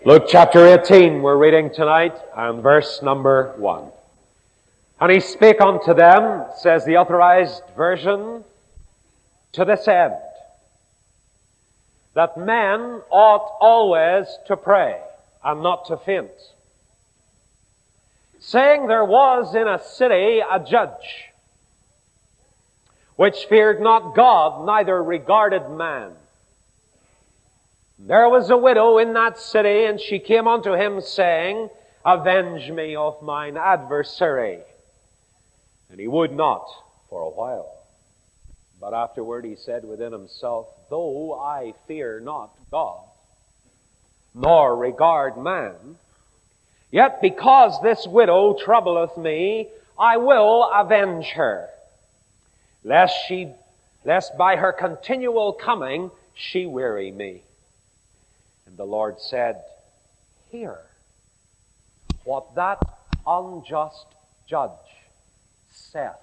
Luke chapter 18, we're reading tonight, and verse number 1. And he spake unto them, says the Authorized Version, to this end, that men ought always to pray, and not to faint. Saying there was in a city a judge, which feared not God, neither regarded man. There was a widow in that city, and she came unto him, saying, Avenge me of mine adversary. And he would not for a while. But afterward he said within himself, Though I fear not God, nor regard man, yet because this widow troubleth me, I will avenge her, lest by her continual coming she weary me. And the Lord said, Hear what that unjust judge saith.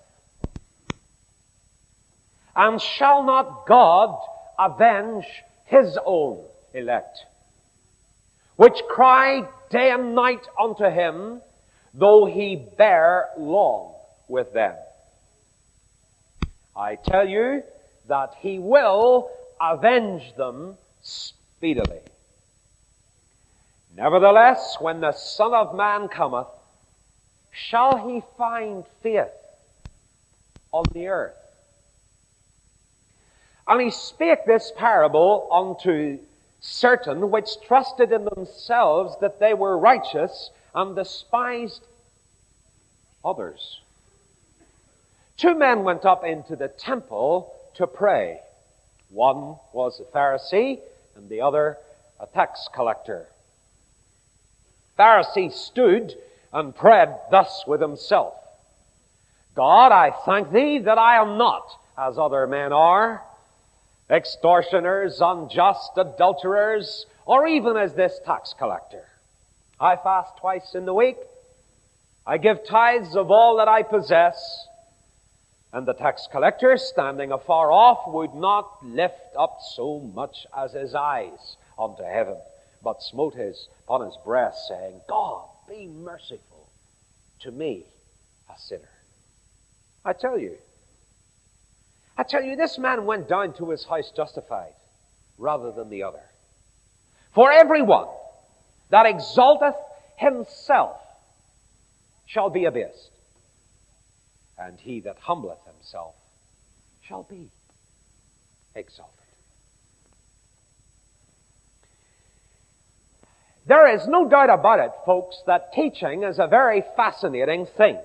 And shall not God avenge his own elect, which cry day and night unto him, though he bear long with them? I tell you that he will avenge them speedily. Nevertheless, when the Son of Man cometh, shall he find faith on the earth? And he spake this parable unto certain which trusted in themselves that they were righteous, and despised others. Two men went up into the temple to pray. One was a Pharisee, and the other a tax collector. Pharisee stood and prayed thus with himself, God, I thank thee that I am not as other men are, extortioners, unjust, adulterers, or even as this tax collector. I fast twice in the week. I give tithes of all that I possess. And the tax collector, standing afar off, would not lift up so much as his eyes unto heaven, but smote upon his breast, saying, God, be merciful to me, a sinner. I tell you, this man went down to his house justified, rather than the other. For everyone that exalteth himself shall be abased, and he that humbleth himself shall be exalted. There is no doubt about it, folks, that teaching is a very fascinating thing.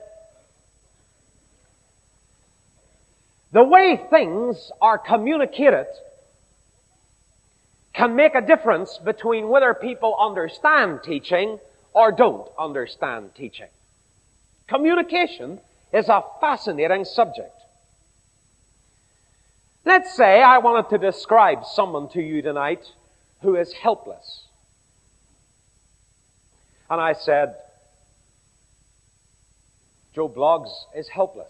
The way things are communicated can make a difference between whether people understand teaching or don't understand teaching. Communication is a fascinating subject. Let's say I wanted to describe someone to you tonight who is helpless. And I said, Joe Bloggs is helpless.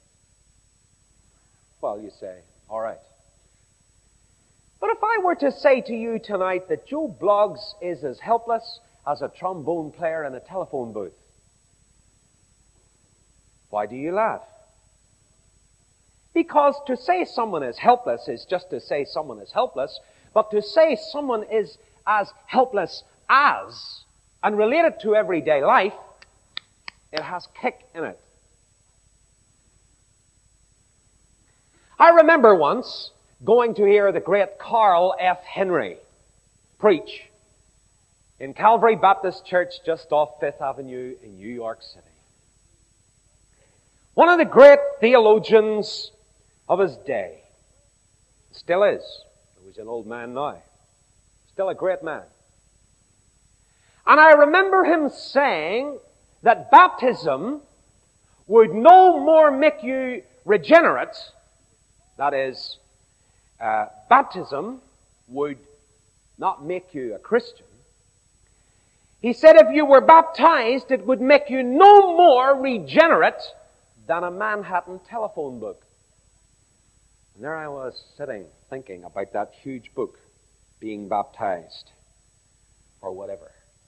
Well, you say, all right. But if I were to say to you tonight that Joe Bloggs is as helpless as a trombone player in a telephone booth, why do you laugh? Because to say someone is helpless is just to say someone is helpless, but to say someone is as helpless as and related to everyday life, it has kick in it. I remember once going to hear the great Carl F. Henry preach in Calvary Baptist Church just off Fifth Avenue in New York City. One of the great theologians of his day. Still is. He's an old man now. Still a great man. And I remember him saying that baptism would no more make you regenerate. That is, baptism would not make you a Christian. He said if you were baptized, it would make you no more regenerate than a Manhattan telephone book. And there I was sitting thinking about that huge book, Being Baptized, or whatever.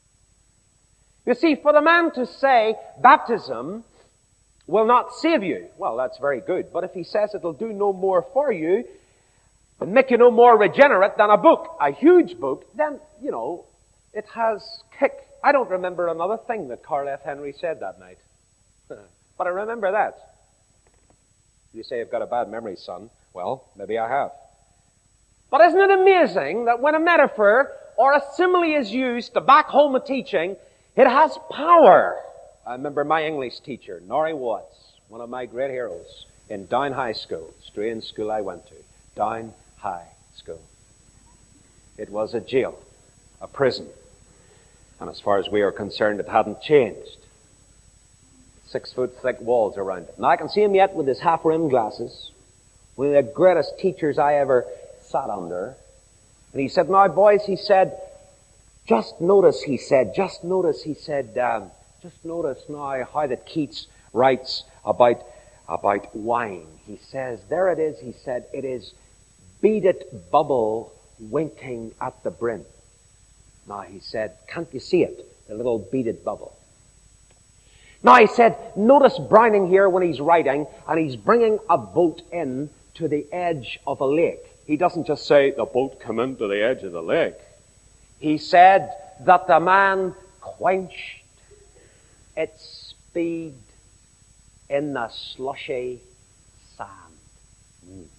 You see, for the man to say baptism will not save you, well, that's very good. But if he says it'll do no more for you and make you no more regenerate than a book, a huge book, then, it has kick. I don't remember another thing that Carl F. Henry said that night. But I remember that. You say I've got a bad memory, son. Well, maybe I have. But isn't it amazing that when a metaphor or a simile is used to back home a teaching, it has power? I remember my English teacher, Norrie Watts, one of my great heroes, in Down High School, strange school I went to, Down High School. It was a jail, a prison. And as far as we are concerned, it hadn't changed. 6-foot thick walls around it. Now I can see him yet with his half-rimmed glasses, one of the greatest teachers I ever sat under. And he said, now boys, he said, just notice now how that Keats writes about wine. He says, there it is, he said, it is beaded bubble winking at the brim. Now he said, can't you see it? The little beaded bubble. Now he said, notice Browning here when he's writing, and he's bringing a boat in to the edge of a lake. He doesn't just say, the boat come into the edge of the lake. He said that the man quenched its speed in the slushy sand.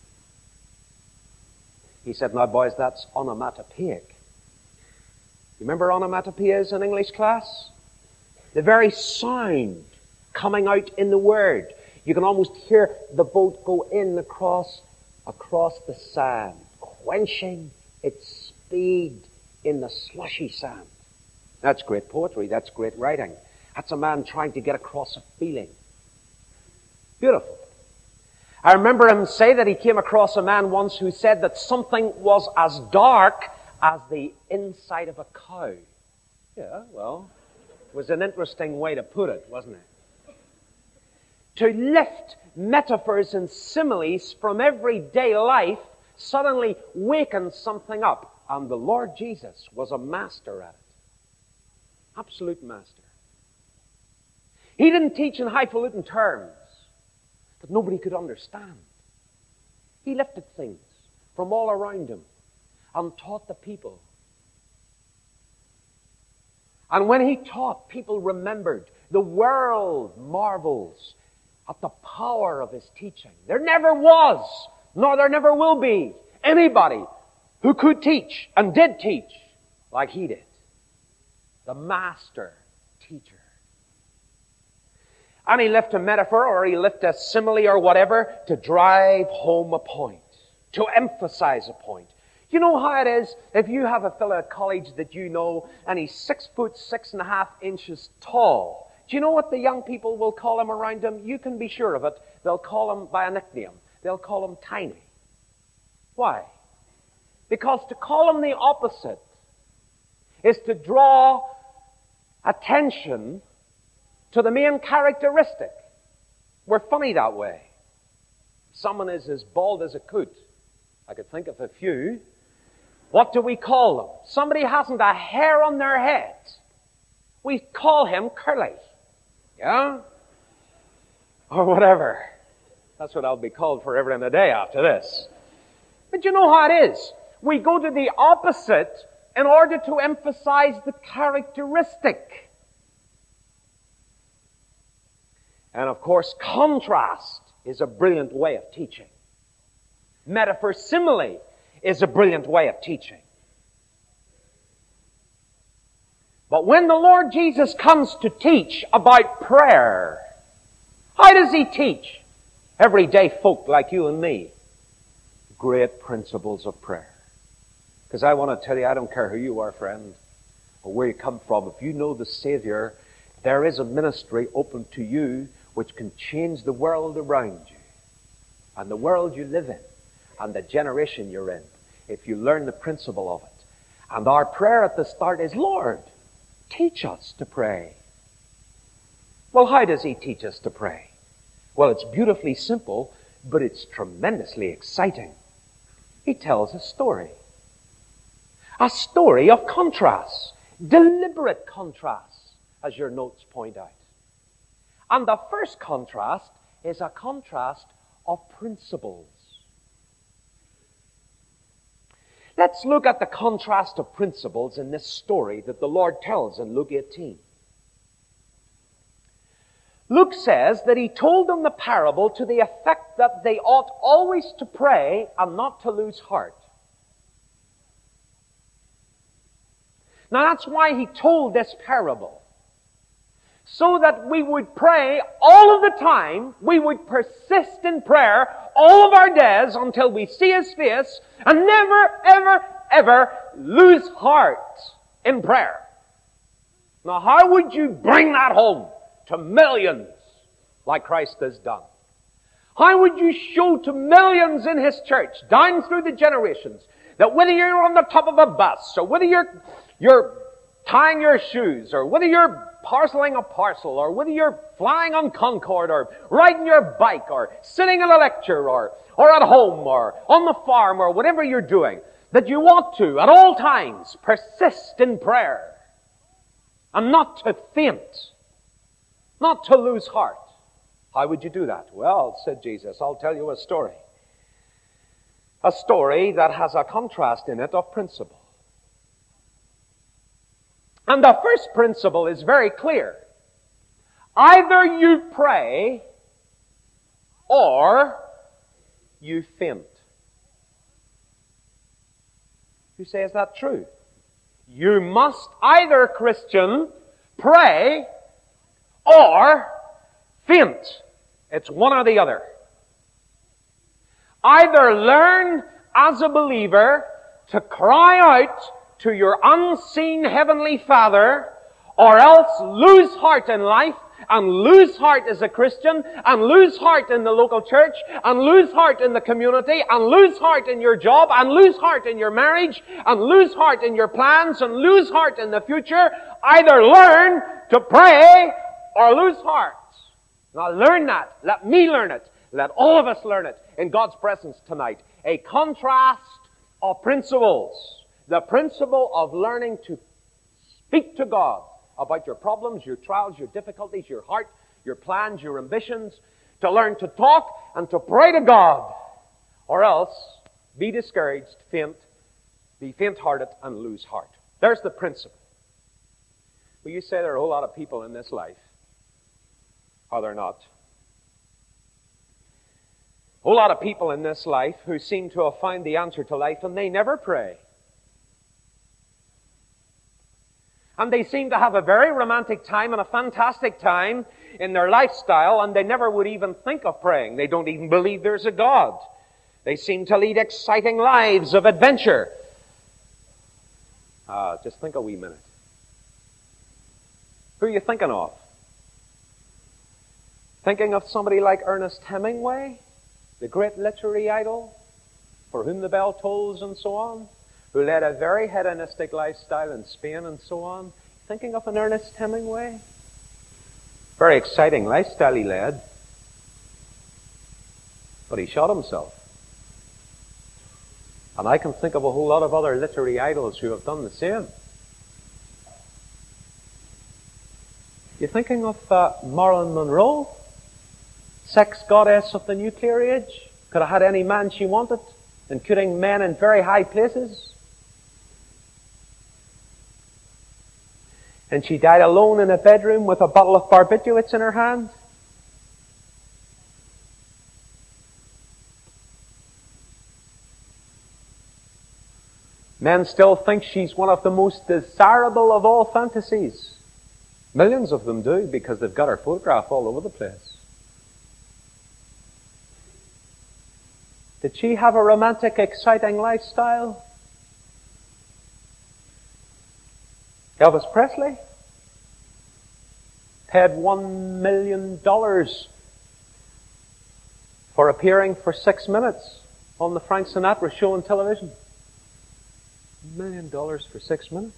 He said, now boys, that's onomatopoeic. You remember onomatopoeias in English class? The very sound coming out in the word. You can almost hear the boat go in across the sand, quenching its speed in the slushy sand. That's great poetry. That's great writing. That's a man trying to get across a feeling. Beautiful. I remember him say that he came across a man once who said that something was as dark as the inside of a cow. Yeah, well, it was an interesting way to put it, wasn't it? To lift metaphors and similes from everyday life suddenly wakens something up. And the Lord Jesus was a master at it. Absolute master. He didn't teach in highfalutin terms that nobody could understand. He lifted things from all around him and taught the people. And when he taught, people remembered. The world marvels at the power of his teaching. There never was, nor there never will be, anybody who could teach and did teach like he did. The master teacher. And he left a metaphor or he left a simile or whatever to drive home a point, to emphasize a point. You know how it is if you have a fellow at college that you know and he's 6 foot 6.5 tall. Do you know what the young people will call him around him? You can be sure of it. They'll call him by a nickname. They'll call him Tiny. Why? Because to call him the opposite is to draw attention to the main characteristic. We're funny that way. Someone is as bald as a coot. I could think of a few. What do we call them? Somebody hasn't a hair on their head. We call him curly. Yeah? Or whatever. That's what I'll be called forever and a day after this. But you know how it is. We go to the opposite in order to emphasize the characteristic. And of course, contrast is a brilliant way of teaching. Metaphor simile is a brilliant way of teaching. But when the Lord Jesus comes to teach about prayer, how does he teach everyday folk like you and me? Great principles of prayer. Because I want to tell you, I don't care who you are, friend, or where you come from. If you know the Savior, there is a ministry open to you which can change the world around you and the world you live in and the generation you're in if you learn the principle of it. And our prayer at the start is, Lord, teach us to pray. Well, how does he teach us to pray? Well, it's beautifully simple, but it's tremendously exciting. He tells a story of contrasts, deliberate contrasts. as your notes point out. And the first contrast is a contrast of principles. Let's look at the contrast of principles in this story that the Lord tells in Luke 18. Luke says that he told them the parable to the effect that they ought always to pray and not to lose heart. Now that's why he told this parable. So that we would pray all of the time, we would persist in prayer all of our days until we see His face, and never, ever, ever lose heart in prayer. Now how would you bring that home to millions like Christ has done? How would you show to millions in His church, down through the generations, that whether you're on the top of a bus, or whether you're tying your shoes, or whether you're parceling a parcel, or whether you're flying on Concorde, or riding your bike, or sitting in a lecture, or at home, or on the farm, or whatever you're doing, that you ought to, at all times, persist in prayer, and not to faint, not to lose heart. How would you do that? Well, said Jesus, I'll tell you a story. A story that has a contrast in it of principle. And the first principle is very clear. Either you pray or you faint. You say, is that true? You must either, Christian, pray or faint. It's one or the other. Either learn as a believer to cry out to your unseen Heavenly Father, or else lose heart in life, and lose heart as a Christian, and lose heart in the local church, and lose heart in the community, and lose heart in your job, and lose heart in your marriage, and lose heart in your plans, and lose heart in the future. Either learn to pray or lose heart. Now learn that. Let me learn it. Let all of us learn it in God's presence tonight. A contrast of principles. The principle of learning to speak to God about your problems, your trials, your difficulties, your heart, your plans, your ambitions. To learn to talk and to pray to God. Or else be discouraged, be faint-hearted, and lose heart. There's the principle. Well, you say there are a whole lot of people in this life. Are there not? A whole lot of people in this life who seem to have found the answer to life, and they never pray. And they seem to have a very romantic time and a fantastic time in their lifestyle, and they never would even think of praying. They don't even believe there's a God. They seem to lead exciting lives of adventure. Just think a wee minute. Who are you thinking of? Thinking of somebody like Ernest Hemingway, the great literary idol, for whom the bell tolls and so on, who led a very hedonistic lifestyle in Spain and so on. Thinking of an Ernest Hemingway? Very exciting lifestyle he led. But he shot himself. And I can think of a whole lot of other literary idols who have done the same. You thinking of Marilyn Monroe? Sex goddess of the nuclear age? Could have had any man she wanted, including men in very high places. And she died alone in a bedroom with a bottle of barbiturates in her hand. Men still think she's one of the most desirable of all fantasies. Millions of them do, because they've got her photograph all over the place. Did she have a romantic, exciting lifestyle? Elvis Presley paid $1 million for appearing for 6 minutes on the Frank Sinatra show on television. $1 million for 6 minutes.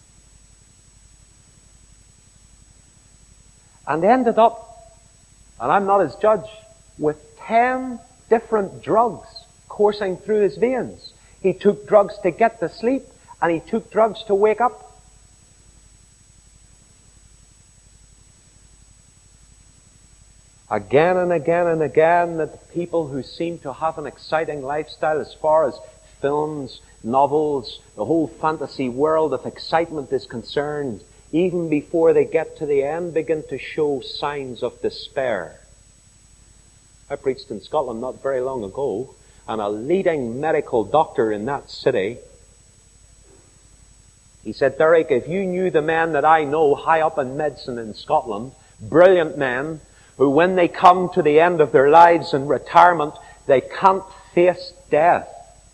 And ended up, and I'm not his judge, with 10 different drugs coursing through his veins. He took drugs to get to sleep, and he took drugs to wake up. Again and again and again, that people who seem to have an exciting lifestyle as far as films, novels, the whole fantasy world of excitement is concerned, even before they get to the end, begin to show signs of despair. I preached in Scotland not very long ago, and a leading medical doctor in that city, he said, Derek, if you knew the men that I know high up in medicine in Scotland, brilliant men, who when they come to the end of their lives in retirement, they can't face death.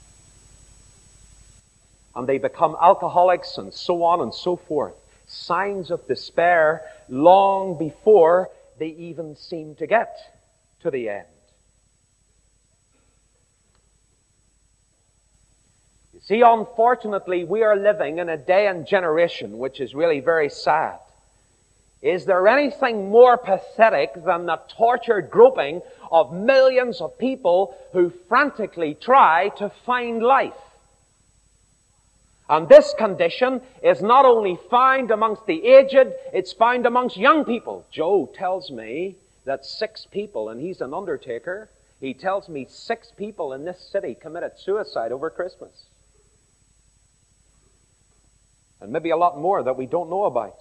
And they become alcoholics and so on and so forth. Signs of despair long before they even seem to get to the end. You see, unfortunately, we are living in a day and generation which is really very sad. Is there anything more pathetic than the tortured groping of millions of people who frantically try to find life? And this condition is not only found amongst the aged, it's found amongst young people. Joe tells me that 6 people, and he's an undertaker, he tells me 6 people in this city committed suicide over Christmas. And maybe a lot more that we don't know about.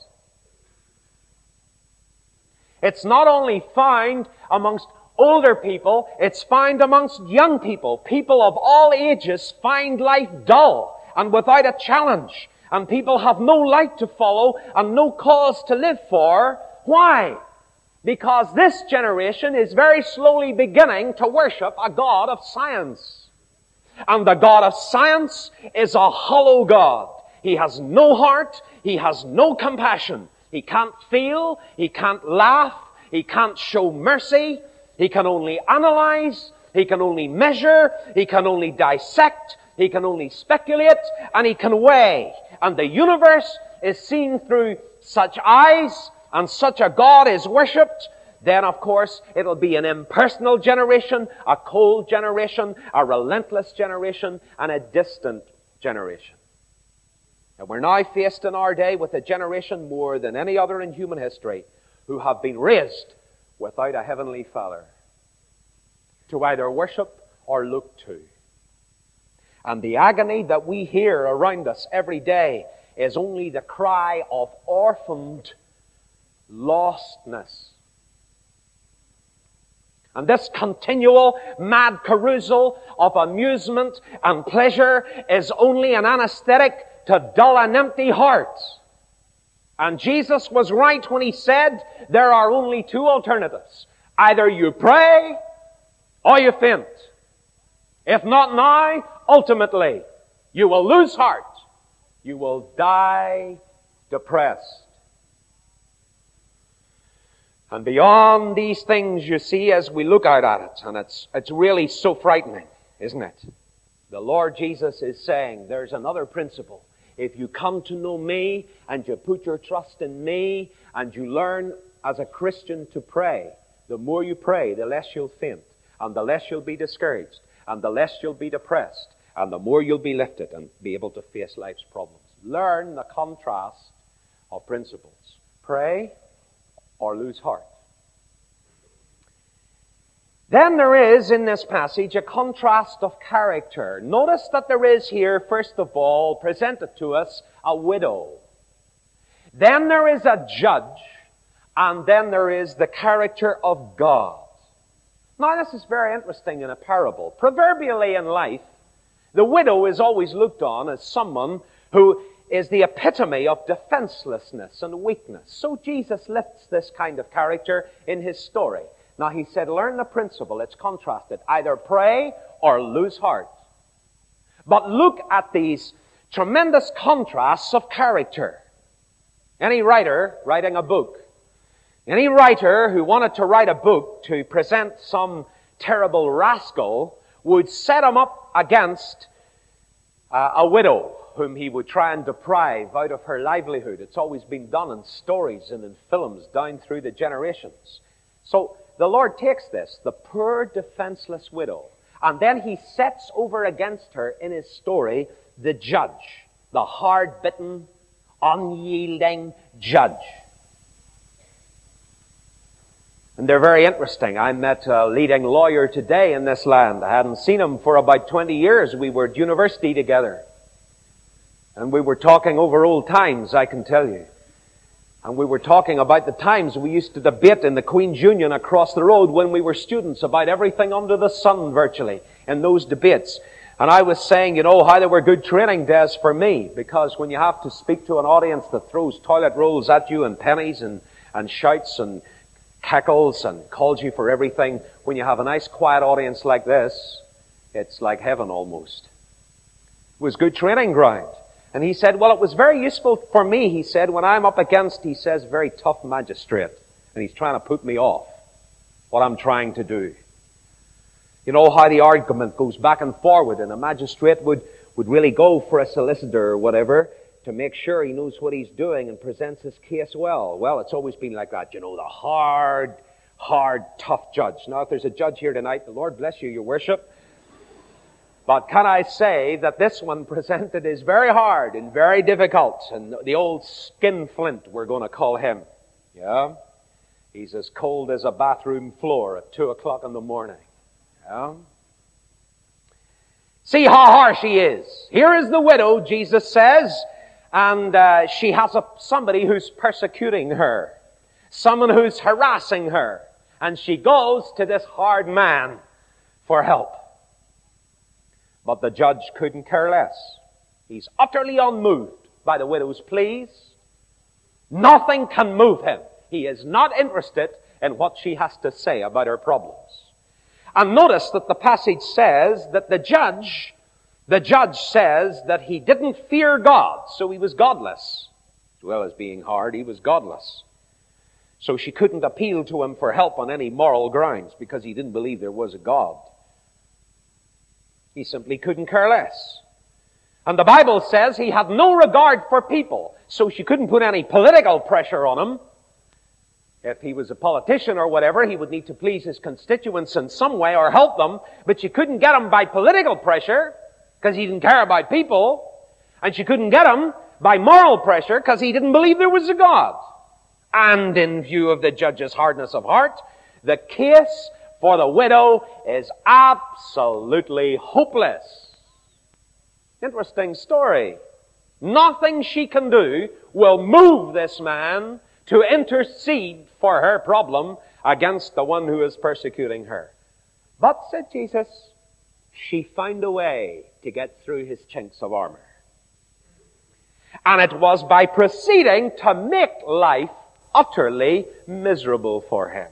It's not only found amongst older people, it's found amongst young people. People of all ages find life dull and without a challenge. And people have no light to follow and no cause to live for. Why? Because this generation is very slowly beginning to worship a God of science. And the God of science is a hollow God. He has no heart. He has no compassion. He can't feel, he can't laugh, he can't show mercy, he can only analyze, he can only measure, he can only dissect, he can only speculate, and he can weigh. And the universe is seen through such eyes, and such a God is worshipped. Then, of course, it'll be an impersonal generation, a cold generation, a relentless generation, and a distant generation. And we're now faced in our day with a generation more than any other in human history who have been raised without a heavenly Father to either worship or look to. And the agony that we hear around us every day is only the cry of orphaned lostness. And this continual mad carousal of amusement and pleasure is only an anesthetic to dull and empty hearts. And Jesus was right when he said there are only 2 alternatives. Either you pray or you faint. If not now, ultimately, you will lose heart. You will die depressed. And beyond these things, you see, as we look out at it, and it's really so frightening, isn't it? The Lord Jesus is saying there's another principle. If you come to know me and you put your trust in me and you learn as a Christian to pray, the more you pray, the less you'll faint, and the less you'll be discouraged, and the less you'll be depressed, and the more you'll be lifted and be able to face life's problems. Learn the contrast of principles. Pray or lose heart. Then there is, in this passage, a contrast of character. Notice that there is here, first of all, presented to us a widow. Then there is a judge, and then there is the character of God. Now, this is very interesting in a parable. Proverbially in life, the widow is always looked on as someone who is the epitome of defenselessness and weakness. So Jesus lifts this kind of character in his story. Now he said, learn the principle. It's contrasted. Either pray or lose heart. But look at these tremendous contrasts of character. Any writer writing a book, any writer who wanted to write a book to present some terrible rascal would set him up against a widow whom he would try and deprive out of her livelihood. It's always been done in stories and in films down through the generations. So the Lord takes this, the poor defenseless widow, and then he sets over against her in his story the judge, the hard-bitten, unyielding judge. And they're very interesting. I met a leading lawyer today in this land. I hadn't seen him for about 20 years. We were at university together. And we were talking over old times, I can tell you. And we were talking about the times we used to debate in the Queen's Union across the road when we were students about everything under the sun virtually in those debates. And I was saying, how they were good training days for me, because when you have to speak to an audience that throws toilet rolls at you and pennies and shouts and cackles and calls you for everything, when you have a nice quiet audience like this, it's like heaven almost. It was good training ground. And he said, well, it was very useful for me, he said, when I'm up against, he says, very tough magistrate. And he's trying to put me off what I'm trying to do. You know how the argument goes back and forward, and a magistrate would really go for a solicitor or whatever to make sure he knows what he's doing and presents his case well. Well, it's always been like that, the hard, tough judge. Now, if there's a judge here tonight, the Lord bless you, your worship. But can I say that this one presented is very hard and very difficult, and the old skinflint, we're going to call him. Yeah? He's as cold as a bathroom floor at 2 o'clock in the morning. Yeah? See how harsh he is. Here is the widow, Jesus says, and she has somebody who's persecuting her, someone who's harassing her, and she goes to this hard man for help. But the judge couldn't care less. He's utterly unmoved by the widow's pleas. Nothing can move him. He is not interested in what she has to say about her problems. And notice that the passage says that the judge says that he didn't fear God, so he was godless. As well as being hard, he was godless. So she couldn't appeal to him for help on any moral grounds because he didn't believe there was a God. He simply couldn't care less. And the Bible says he had no regard for people, so she couldn't put any political pressure on him. If he was a politician or whatever, he would need to please his constituents in some way or help them, but she couldn't get him by political pressure because he didn't care about people, and she couldn't get him by moral pressure because he didn't believe there was a God. And in view of the judge's hardness of heart, the case for the widow is absolutely hopeless. Interesting story. Nothing she can do will move this man to intercede for her problem against the one who is persecuting her. But, said Jesus, she found a way to get through his chinks of armor. And it was by proceeding to make life utterly miserable for him.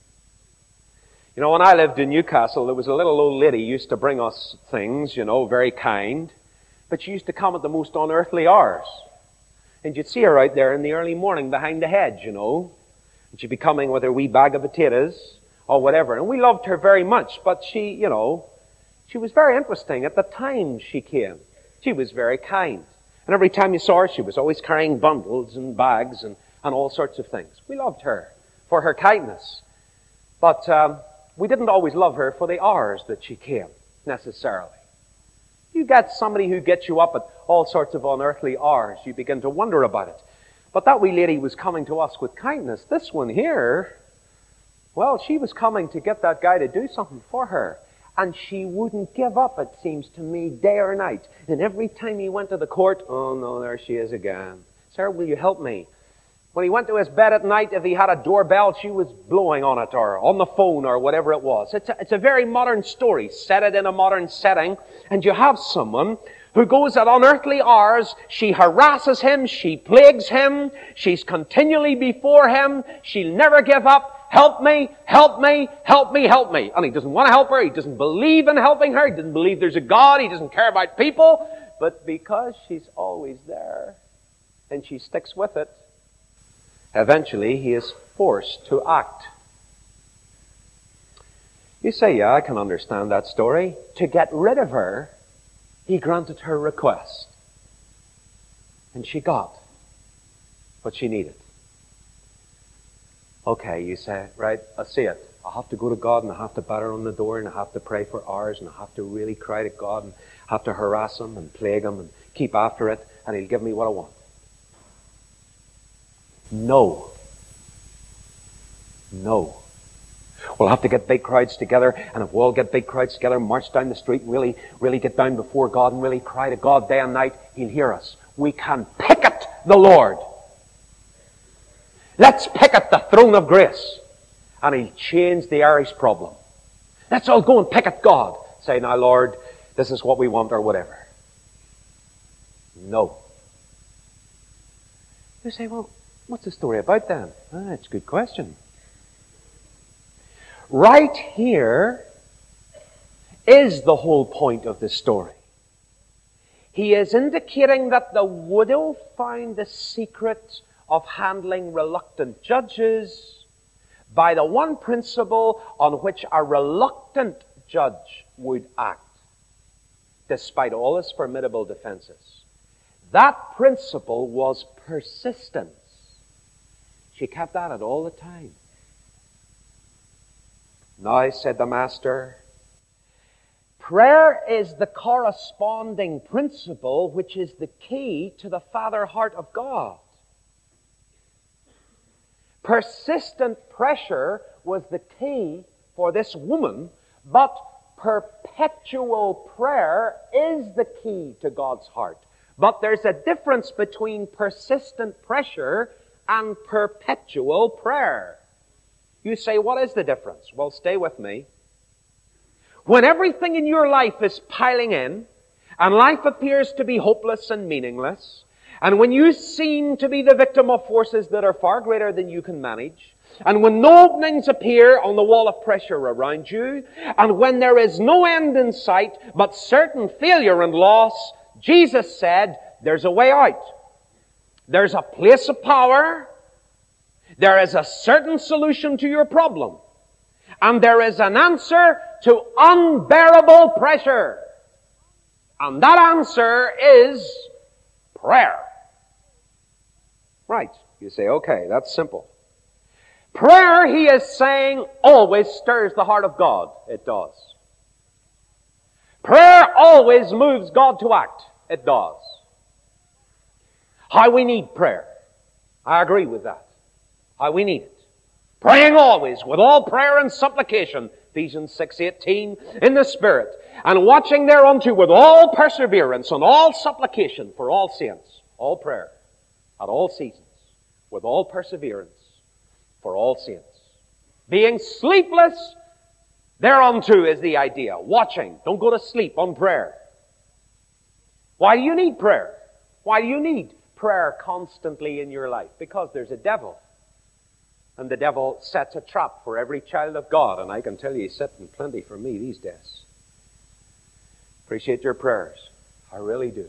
When I lived in Newcastle, there was a little old lady who used to bring us things, very kind. But she used to come at the most unearthly hours. And you'd see her out there in the early morning behind the hedge, And she'd be coming with her wee bag of potatoes or whatever. And we loved her very much. But she was very interesting. At the time she came, she was very kind. And every time you saw her, she was always carrying bundles and bags and all sorts of things. We loved her for her kindness. But we didn't always love her for the hours that she came, necessarily. You get somebody who gets you up at all sorts of unearthly hours, you begin to wonder about it. But that wee lady was coming to us with kindness. This one here, well, she was coming to get that guy to do something for her. And she wouldn't give up, it seems to me, day or night. And every time he went to the court, oh no, there she is again. Sir, will you help me? When he went to his bed at night, if he had a doorbell, she was blowing on it or on the phone or whatever it was. It's a very modern story. Set it in a modern setting, and you have someone who goes at unearthly hours. She harasses him. She plagues him. She's continually before him. She'll never give up. Help me, help me, help me, help me. And he doesn't want to help her. He doesn't believe in helping her. He doesn't believe there's a God. He doesn't care about people. But because she's always there, and she sticks with it, eventually, he is forced to act. You say, yeah, I can understand that story. To get rid of her, he granted her request. And she got what she needed. Okay, you say, right, I see it. I have to go to God and I have to batter on the door and I have to pray for hours and I have to really cry to God and have to harass him and plague him and keep after it and he'll give me what I want. No. No. We'll have to get big crowds together, and if we all get big crowds together, march down the street and really get down before God and really cry to God day and night, He'll hear us. We can picket the Lord. Let's picket the throne of grace, and He'll change the Irish problem. Let's all go and picket God. Say, now Lord, this is what we want, or whatever. No. You say, well, what's the story about then? That's a good question. Right here is the whole point of the story. He is indicating that the widow found the secret of handling reluctant judges by the one principle on which a reluctant judge would act, despite all his formidable defenses. That principle was persistence. She kept at it all the time. Now, said the Master, prayer is the corresponding principle which is the key to the Father heart of God. Persistent pressure was the key for this woman, but perpetual prayer is the key to God's heart. But there's a difference between persistent pressure and perpetual prayer. You say, what is the difference? Well, stay with me. When everything in your life is piling in, and life appears to be hopeless and meaningless, and when you seem to be the victim of forces that are far greater than you can manage, and when no openings appear on the wall of pressure around you, and when there is no end in sight but certain failure and loss, Jesus said, there's a way out. There's a place of power. There is a certain solution to your problem. And there is an answer to unbearable pressure. And that answer is prayer. Right. You say, okay, that's simple. Prayer, he is saying, always stirs the heart of God. It does. Prayer always moves God to act. It does. How we need prayer. I agree with that. How we need it. Praying always with all prayer and supplication, Ephesians 6:18, in the Spirit, and watching thereunto with all perseverance and all supplication for all saints, all prayer, at all seasons, with all perseverance for all saints. Being sleepless thereunto is the idea. Watching. Don't go to sleep on prayer. Why do you need prayer? Why do you need prayer constantly in your life? Because there's a devil. And the devil sets a trap for every child of God. And I can tell you he's setting plenty for me these days. Appreciate your prayers. I really do.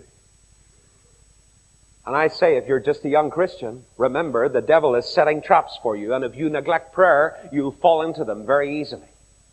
And I say, if you're just a young Christian, remember the devil is setting traps for you. And if you neglect prayer, you'll fall into them very easily.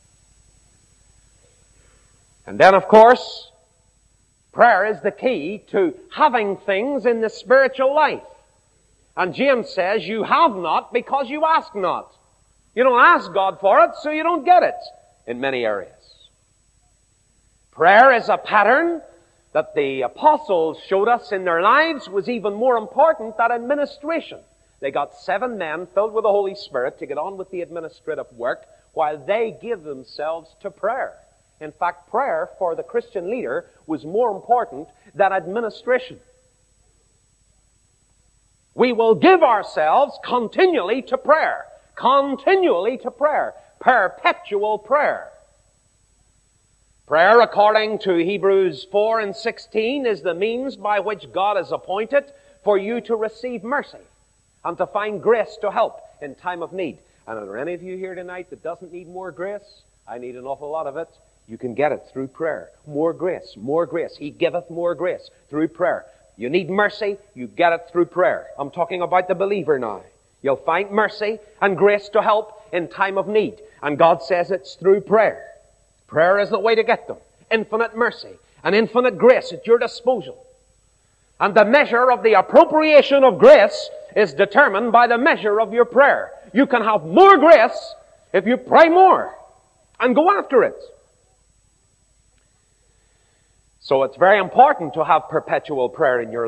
And then, of course, prayer is the key to having things in the spiritual life. And James says, you have not because you ask not. You don't ask God for it, so you don't get it in many areas. Prayer is a pattern that the apostles showed us in their lives was even more important than administration. They got 7 men filled with the Holy Spirit to get on with the administrative work while they gave themselves to prayer. In fact, prayer for the Christian leader was more important than administration. We will give ourselves continually to prayer. Continually to prayer. Perpetual prayer. Prayer, according to Hebrews 4:16, is the means by which God has appointed for you to receive mercy and to find grace to help in time of need. And are there any of you here tonight that doesn't need more grace? I need an awful lot of it. You can get it through prayer. More grace, more grace. He giveth more grace through prayer. You need mercy, you get it through prayer. I'm talking about the believer now. You'll find mercy and grace to help in time of need. And God says it's through prayer. Prayer is the way to get them. Infinite mercy and infinite grace at your disposal. And the measure of the appropriation of grace is determined by the measure of your prayer. You can have more grace if you pray more and go after it. So it's very important to have perpetual prayer in your life.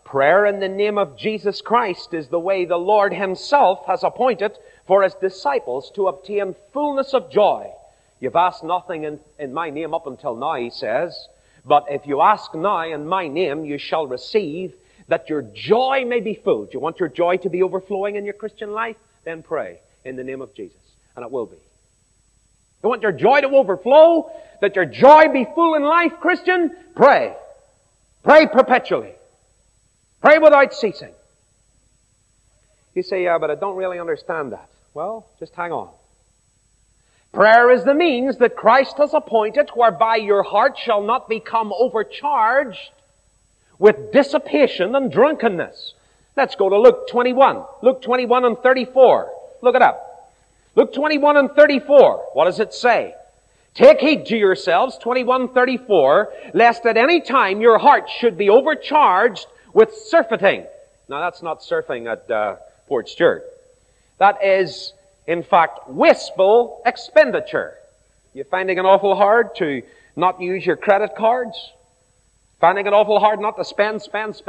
Prayer in the name of Jesus Christ is the way the Lord Himself has appointed for His disciples to obtain fullness of joy. You've asked nothing in my name up until now, He says, but if you ask now in my name, you shall receive, that your joy may be full. Do you want your joy to be overflowing in your Christian life? Then pray in the name of Jesus, and it will be. You want your joy to overflow, that your joy be full in life, Christian? Pray. Pray perpetually. Pray without ceasing. You say, yeah, but I don't really understand that. Well, just hang on. Prayer is the means that Christ has appointed whereby your heart shall not become overcharged with dissipation and drunkenness. Let's go to Luke 21. Luke 21 and 34. Look it up. Luke 21 and 34. What does it say? Take heed to yourselves, 21:34, lest at any time your heart should be overcharged with surfeiting. Now that's not surfing at Port Stewart. That is, in fact, wasteful expenditure. You're finding it awful hard to not use your credit cards? Finding it awful hard not to spend?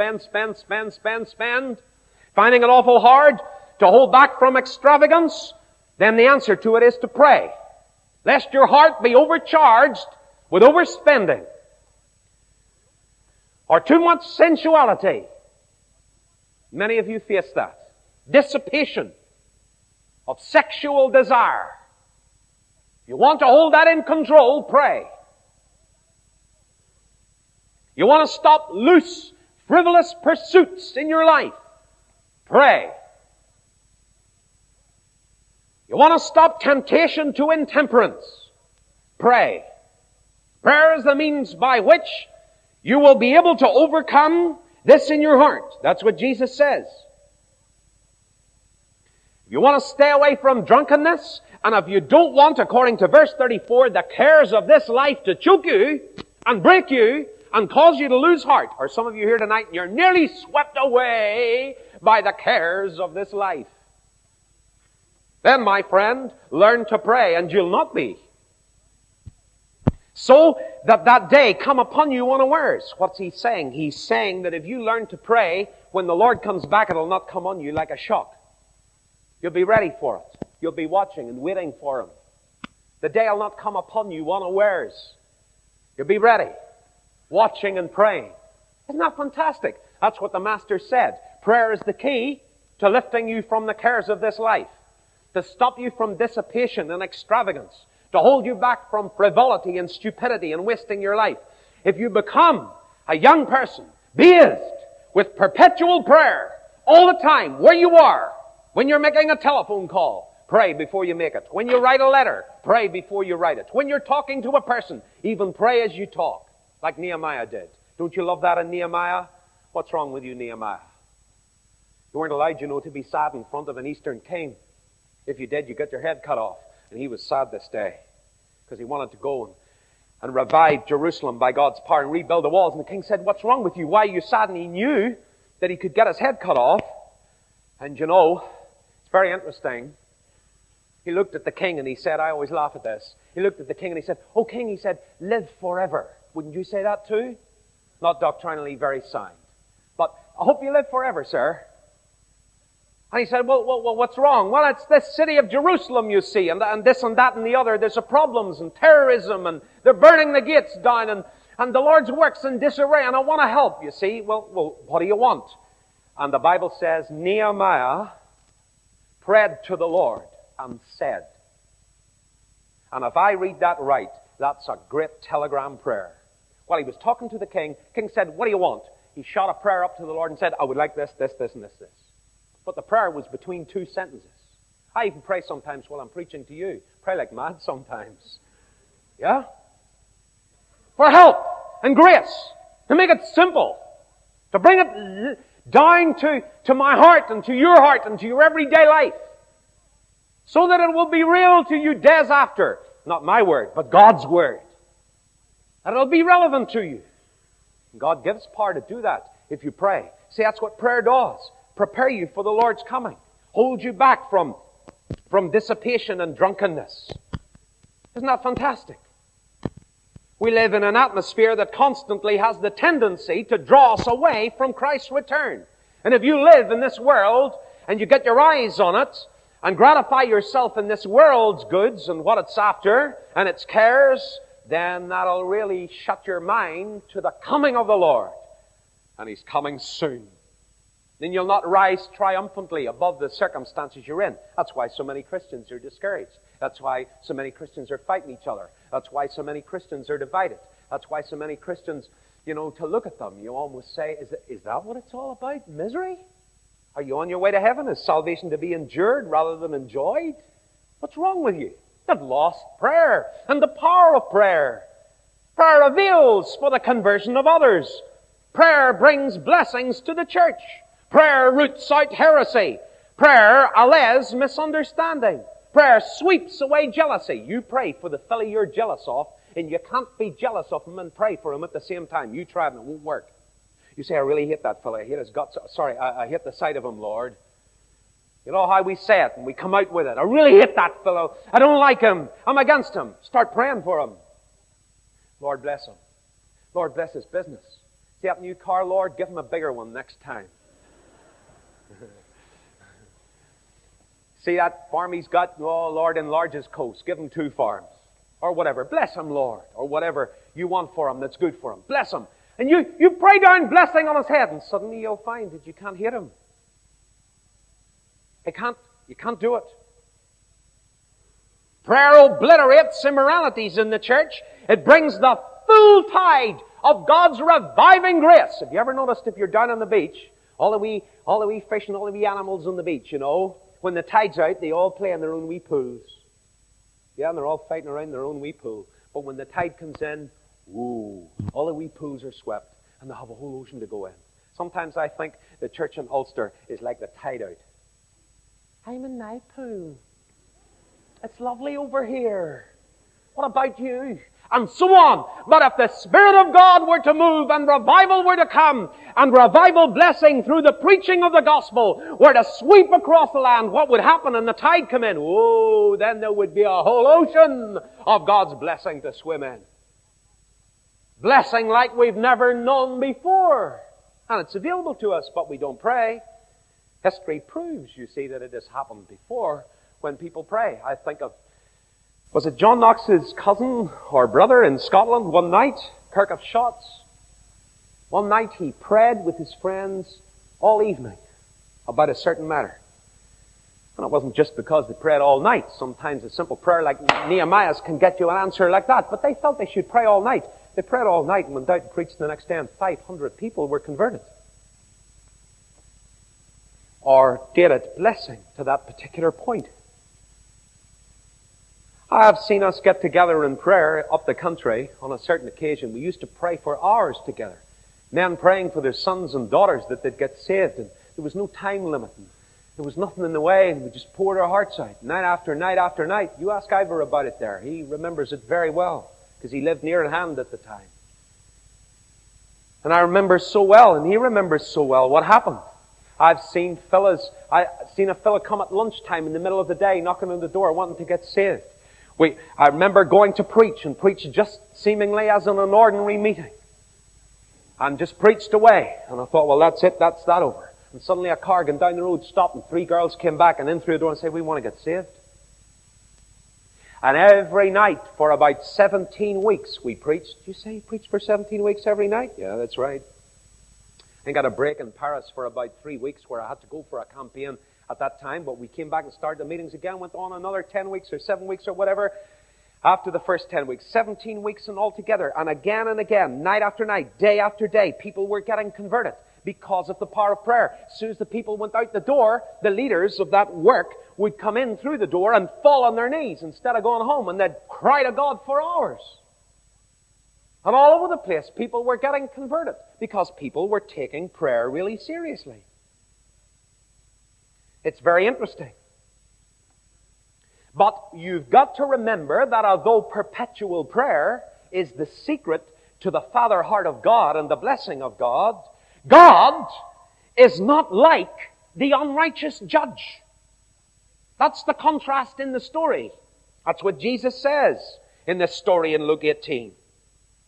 Finding it awful hard to hold back from extravagance? Then the answer to it is to pray. Lest your heart be overcharged with overspending. Or too much sensuality. Many of you face that. Dissipation of sexual desire. If you want to hold that in control, pray. You want to stop loose, frivolous pursuits in your life, pray. You want to stop temptation to intemperance, pray. Prayer is the means by which you will be able to overcome this in your heart. That's what Jesus says. If you want to stay away from drunkenness, and if you don't want, according to verse 34, the cares of this life to choke you and break you and cause you to lose heart, or some of you here tonight, you're nearly swept away by the cares of this life, then, my friend, learn to pray, and you'll not be. So that that day come upon you unawares. What's He saying? He's saying that if you learn to pray, when the Lord comes back, it'll not come on you like a shock. You'll be ready for it. You'll be watching and waiting for Him. The day will not come upon you unawares. You'll be ready, watching and praying. Isn't that fantastic? That's what the Master said. Prayer is the key to lifting you from the cares of this life, to stop you from dissipation and extravagance, to hold you back from frivolity and stupidity and wasting your life. If you become a young person, bathed with perpetual prayer all the time, where you are, when you're making a telephone call, pray before you make it. When you write a letter, pray before you write it. When you're talking to a person, even pray as you talk, like Nehemiah did. Don't you love that in Nehemiah? What's wrong with you, Nehemiah? You weren't allowed, to be sad in front of an Eastern king. If you did, you got your head cut off. And he was sad this day because he wanted to go and revive Jerusalem by God's power and rebuild the walls. And the king said, what's wrong with you? Why are you sad? And he knew that he could get his head cut off. And it's very interesting. He looked at the king and he said, I always laugh at this. He looked at the king and he said, oh king, he said, live forever. Wouldn't you say that too? Not doctrinally very sound. But I hope you live forever, sir. And he said, well, what's wrong? Well, it's this city of Jerusalem, you see, and this and that and the other. There's problems and terrorism, and they're burning the gates down, and the Lord's work's in disarray, and I want to help, you see. Well, what do you want? And the Bible says, Nehemiah prayed to the Lord and said. And if I read that right, that's a great telegram prayer. While he was talking to the king said, what do you want? He shot a prayer up to the Lord and said, I would like this, this, and this. But the prayer was between two sentences. I even pray sometimes while I'm preaching to you. Pray like mad sometimes. Yeah? For help and grace. To make it simple. To bring it down to my heart and to your heart and to your everyday life. So that it will be real to you days after. Not my word, but God's word. And it'll be relevant to you. And God gives power to do that if you pray. See, that's what prayer does. Prepare you for the Lord's coming. Hold you back from dissipation and drunkenness. Isn't that fantastic? We live in an atmosphere that constantly has the tendency to draw us away from Christ's return. And if you live in this world and you get your eyes on it and gratify yourself in this world's goods and what it's after and its cares, then that'll really shut your mind to the coming of the Lord. And He's coming soon. Then you'll not rise triumphantly above the circumstances you're in. That's why so many Christians are discouraged. That's why so many Christians are fighting each other. That's why so many Christians are divided. That's why so many Christians, to look at them, you almost say, is that what it's all about? Misery? Are you on your way to heaven? Is salvation to be endured rather than enjoyed? What's wrong with you? You've lost prayer and the power of prayer. Prayer avails for the conversion of others. Prayer brings blessings to the church. Prayer roots out heresy. Prayer allays misunderstanding. Prayer sweeps away jealousy. You pray for the fellow you're jealous of, and you can't be jealous of him and pray for him at the same time. You try it and it won't work. You say, I really hate that fellow. I hate his guts. Sorry, I hate the sight of him, Lord. You know how we say it, and we come out with it. I really hate that fellow. I don't like him. I'm against him. Start praying for him. Lord, bless him. Lord, bless his business. See that new car, Lord? Give him a bigger one next time. See that farm he's got? Oh, Lord, enlarge his coast. Give him 2 farms. Or whatever. Bless him, Lord. Or whatever you want for him that's good for him. Bless him. And you pray down blessing on his head, and suddenly you'll find that you can't hit him. You can't do it. Prayer obliterates immoralities in the church. It brings the full tide of God's reviving grace. Have you ever noticed if you're down on the beach, all the wee fish and all the wee animals on the beach, when the tide's out, they all play in their own wee pools. Yeah, and they're all fighting around their own wee pool. But when the tide comes in, all the wee pools are swept, and they have a whole ocean to go in. Sometimes I think the church in Ulster is like the tide out. I'm in my pool. It's lovely over here. What about you? And so on. But if the Spirit of God were to move and revival were to come, and revival blessing through the preaching of the gospel were to sweep across the land, what would happen? And the tide come in. Then there would be a whole ocean of God's blessing to swim in. Blessing like we've never known before. And it's available to us, but we don't pray. History proves, you see, that it has happened before when people pray. I think of, was it John Knox's cousin or brother in Scotland one night, Kirk of Shotts? One night he prayed with his friends all evening about a certain matter. And it wasn't just because they prayed all night. Sometimes a simple prayer like Nehemiah's can get you an answer like that. But they felt they should pray all night. They prayed all night and went out and preached the next day, and 500 people were converted. Or dated blessing to that particular point. I have seen us get together in prayer up the country on a certain occasion. We used to pray for hours together. Men praying for their sons and daughters that they'd get saved, and there was no time limit. And there was nothing in the way, and we just poured our hearts out, night after night after night. You ask Ivor about it there. He remembers it very well, because he lived near at hand at the time. And I remember so well, and he remembers so well what happened. I've seen a fella come at lunchtime in the middle of the day, knocking on the door, wanting to get saved. I remember going to preach, and preach just seemingly as in an ordinary meeting. And just preached away. And I thought, well, that's it, that's that over. And suddenly a car going down the road stopped, and 3 girls came back and in through the door and said, we want to get saved. And every night for about 17 weeks we preached. You say you preached for 17 weeks every night? Yeah, that's right. I got a break in Paris for about 3 weeks where I had to go for a campaign at that time, but we came back and started the meetings again, went on another 10 weeks or 7 weeks or whatever. After the first 10 weeks, 17 weeks in all together, and again, night after night, day after day, people were getting converted because of the power of prayer. As soon as the people went out the door, the leaders of that work would come in through the door and fall on their knees instead of going home, and they'd cry to God for hours. And all over the place, people were getting converted because people were taking prayer really seriously. It's very interesting. But you've got to remember that although perpetual prayer is the secret to the Father heart of God and the blessing of God, God is not like the unrighteous judge. That's the contrast in the story. That's what Jesus says in this story in Luke 18.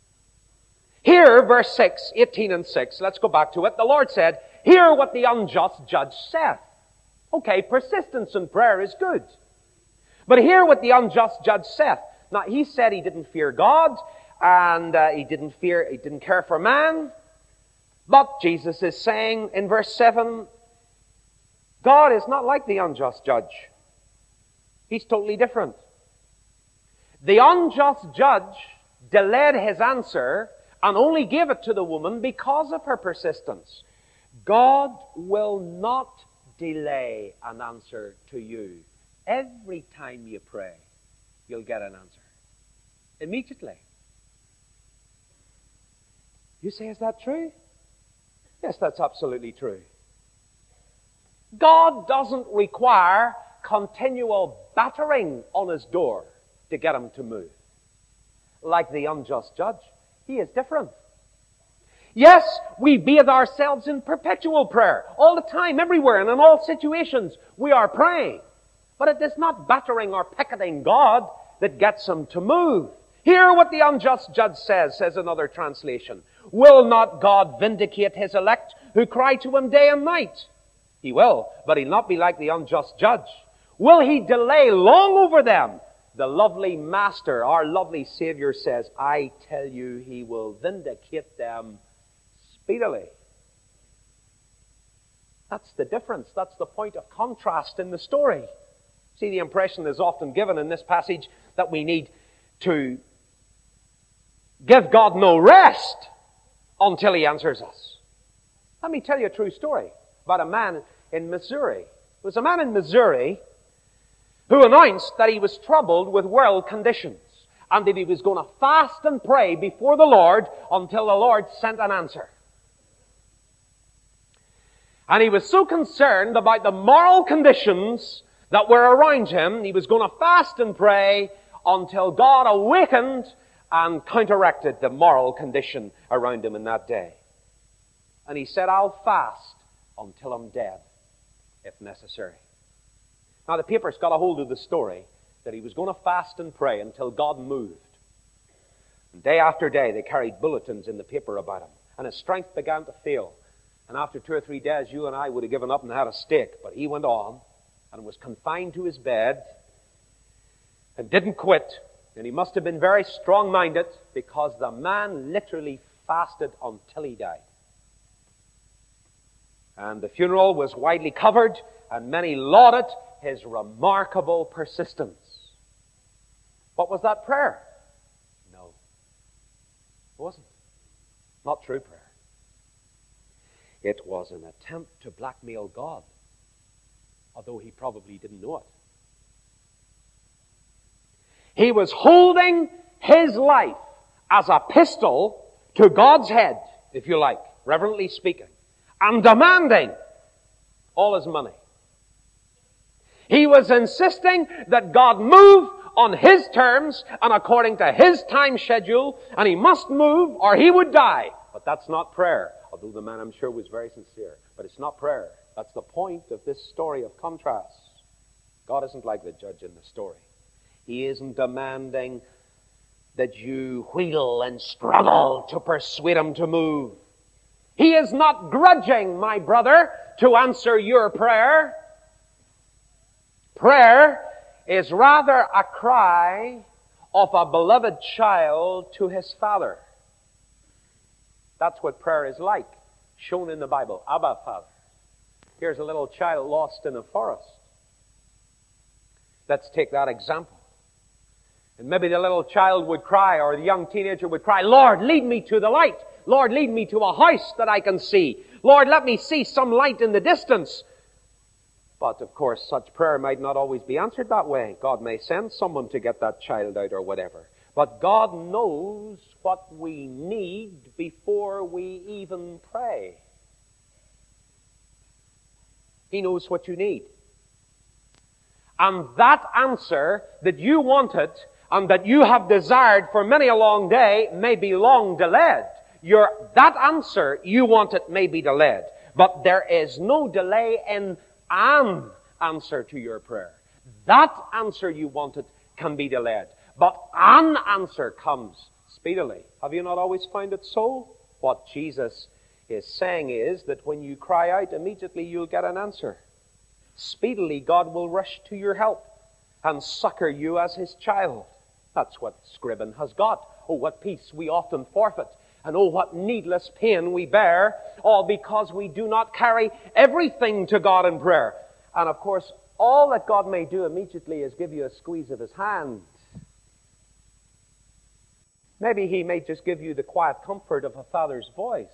Here, verse 6, 18 and 6, let's go back to it. The Lord said, hear what the unjust judge saith. Okay, persistence in prayer is good. But hear what the unjust judge saith. Now, he said he didn't fear God, and he didn't care for man. But Jesus is saying in verse 7, God is not like the unjust judge. He's totally different. The unjust judge delayed his answer and only gave it to the woman because of her persistence. God will not delay an answer to you. Every time you pray, you'll get an answer. Immediately. You say, is that true? Yes, that's absolutely true. God doesn't require continual battering on his door to get him to move. Like the unjust judge, he is different. Yes, we bathe ourselves in perpetual prayer. All the time, everywhere, and in all situations, we are praying. But it is not battering or picketing God that gets him to move. Hear what the unjust judge says another translation. Will not God vindicate his elect who cry to him day and night? He will, but he'll not be like the unjust judge. Will he delay long over them? The lovely Master, our lovely Savior says, I tell you, he will vindicate them speedily. That's the difference. That's the point of contrast in the story. See, the impression is often given in this passage that we need to give God no rest until he answers us. Let me tell you a true story about a man in Missouri. There was a man in Missouri who announced that he was troubled with world conditions and that he was going to fast and pray before the Lord until the Lord sent an answer. And he was so concerned about the moral conditions that were around him, he was going to fast and pray until God awakened and counteracted the moral condition around him in that day. And he said, I'll fast until I'm dead, if necessary. Now, the papers got a hold of the story that he was going to fast and pray until God moved. And day after day, they carried bulletins in the paper about him. And his strength began to fail. And after 2 or 3 days, you and I would have given up and had a steak. But he went on and was confined to his bed and didn't quit. And he must have been very strong-minded because the man literally fasted until he died. And the funeral was widely covered, and many lauded his remarkable persistence. What was that prayer? No. It wasn't. Not true prayer. It was an attempt to blackmail God, although he probably didn't know it. He was holding his life as a pistol to God's head, if you like, reverently speaking, and demanding all his money. He was insisting that God move on his terms and according to his time schedule, and he must move or he would die. But that's not prayer, although the man, I'm sure, was very sincere. But it's not prayer. That's the point of this story of contrast. God isn't like the judge in the story. He isn't demanding that you wheedle and struggle to persuade him to move. He is not grudging, my brother, to answer your prayer. Prayer is rather a cry of a beloved child to his father. That's what prayer is like, shown in the Bible. Abba, Father. Here's a little child lost in a forest. Let's take that example. And maybe the little child would cry, or the young teenager would cry, Lord, lead me to the light. Lord, lead me to a house that I can see. Lord, let me see some light in the distance. But, of course, such prayer might not always be answered that way. God may send someone to get that child out or whatever. But God knows what we need before we even pray. He knows what you need. And that answer that you wanted and that you have desired for many a long day may be long delayed. That answer you wanted may be delayed. But there is no delay in an answer to your prayer. That answer you wanted can be delayed. But an answer comes speedily. Have you not always found it so? What Jesus is saying is that when you cry out, immediately you'll get an answer. Speedily God will rush to your help and succor you as his child. That's what Scriven has got. Oh, what peace we often forfeit, and oh, what needless pain we bear, all because we do not carry everything to God in prayer. And of course, all that God may do immediately is give you a squeeze of his hand. Maybe he may just give you the quiet comfort of a father's voice.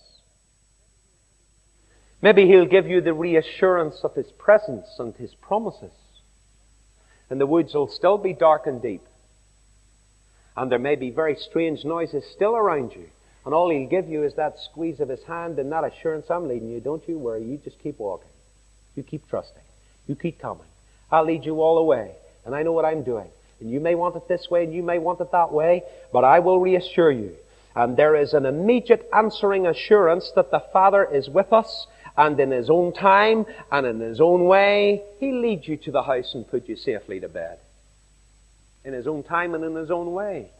Maybe he'll give you the reassurance of his presence and his promises. And the woods will still be dark and deep. And there may be very strange noises still around you. And all he'll give you is that squeeze of his hand and that assurance, I'm leading you. Don't you worry. You just keep walking. You keep trusting. You keep coming. I'll lead you all the way. And I know what I'm doing. And you may want it this way and you may want it that way. But I will reassure you. And there is an immediate answering assurance that the Father is with us. And in his own time and in his own way, he'll lead you to the house and put you safely to bed. In his own time and in his own way.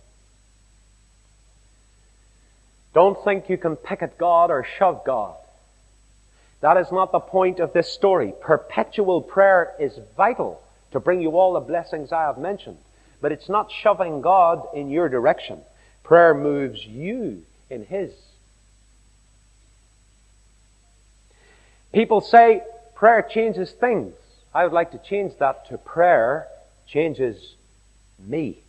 Don't think you can pick at God or shove God. That is not the point of this story. Perpetual prayer is vital to bring you all the blessings I have mentioned. But it's not shoving God in your direction. Prayer moves you in his. People say prayer changes things. I would like to change that to prayer changes me.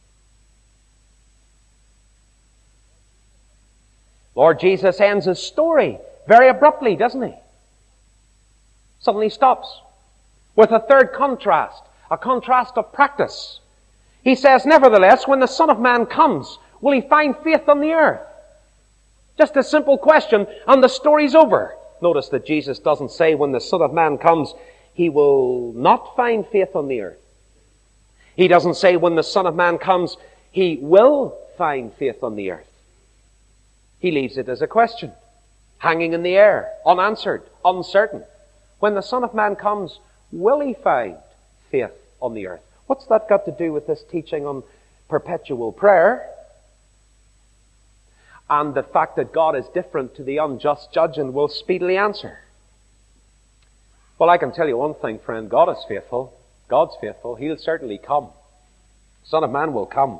Lord Jesus ends his story very abruptly, doesn't he? Suddenly stops with a third contrast, a contrast of practice. He says, nevertheless, when the Son of Man comes, will he find faith on the earth? Just a simple question, and the story's over. Notice that Jesus doesn't say when the Son of Man comes, he will not find faith on the earth. He doesn't say when the Son of Man comes, he will find faith on the earth. He leaves it as a question, hanging in the air, unanswered, uncertain. When the Son of Man comes, will he find faith on the earth? What's that got to do with this teaching on perpetual prayer? And the fact that God is different to the unjust judge and will speedily answer. Well, I can tell you one thing, friend. God is faithful. God's faithful. He'll certainly come. The Son of Man will come.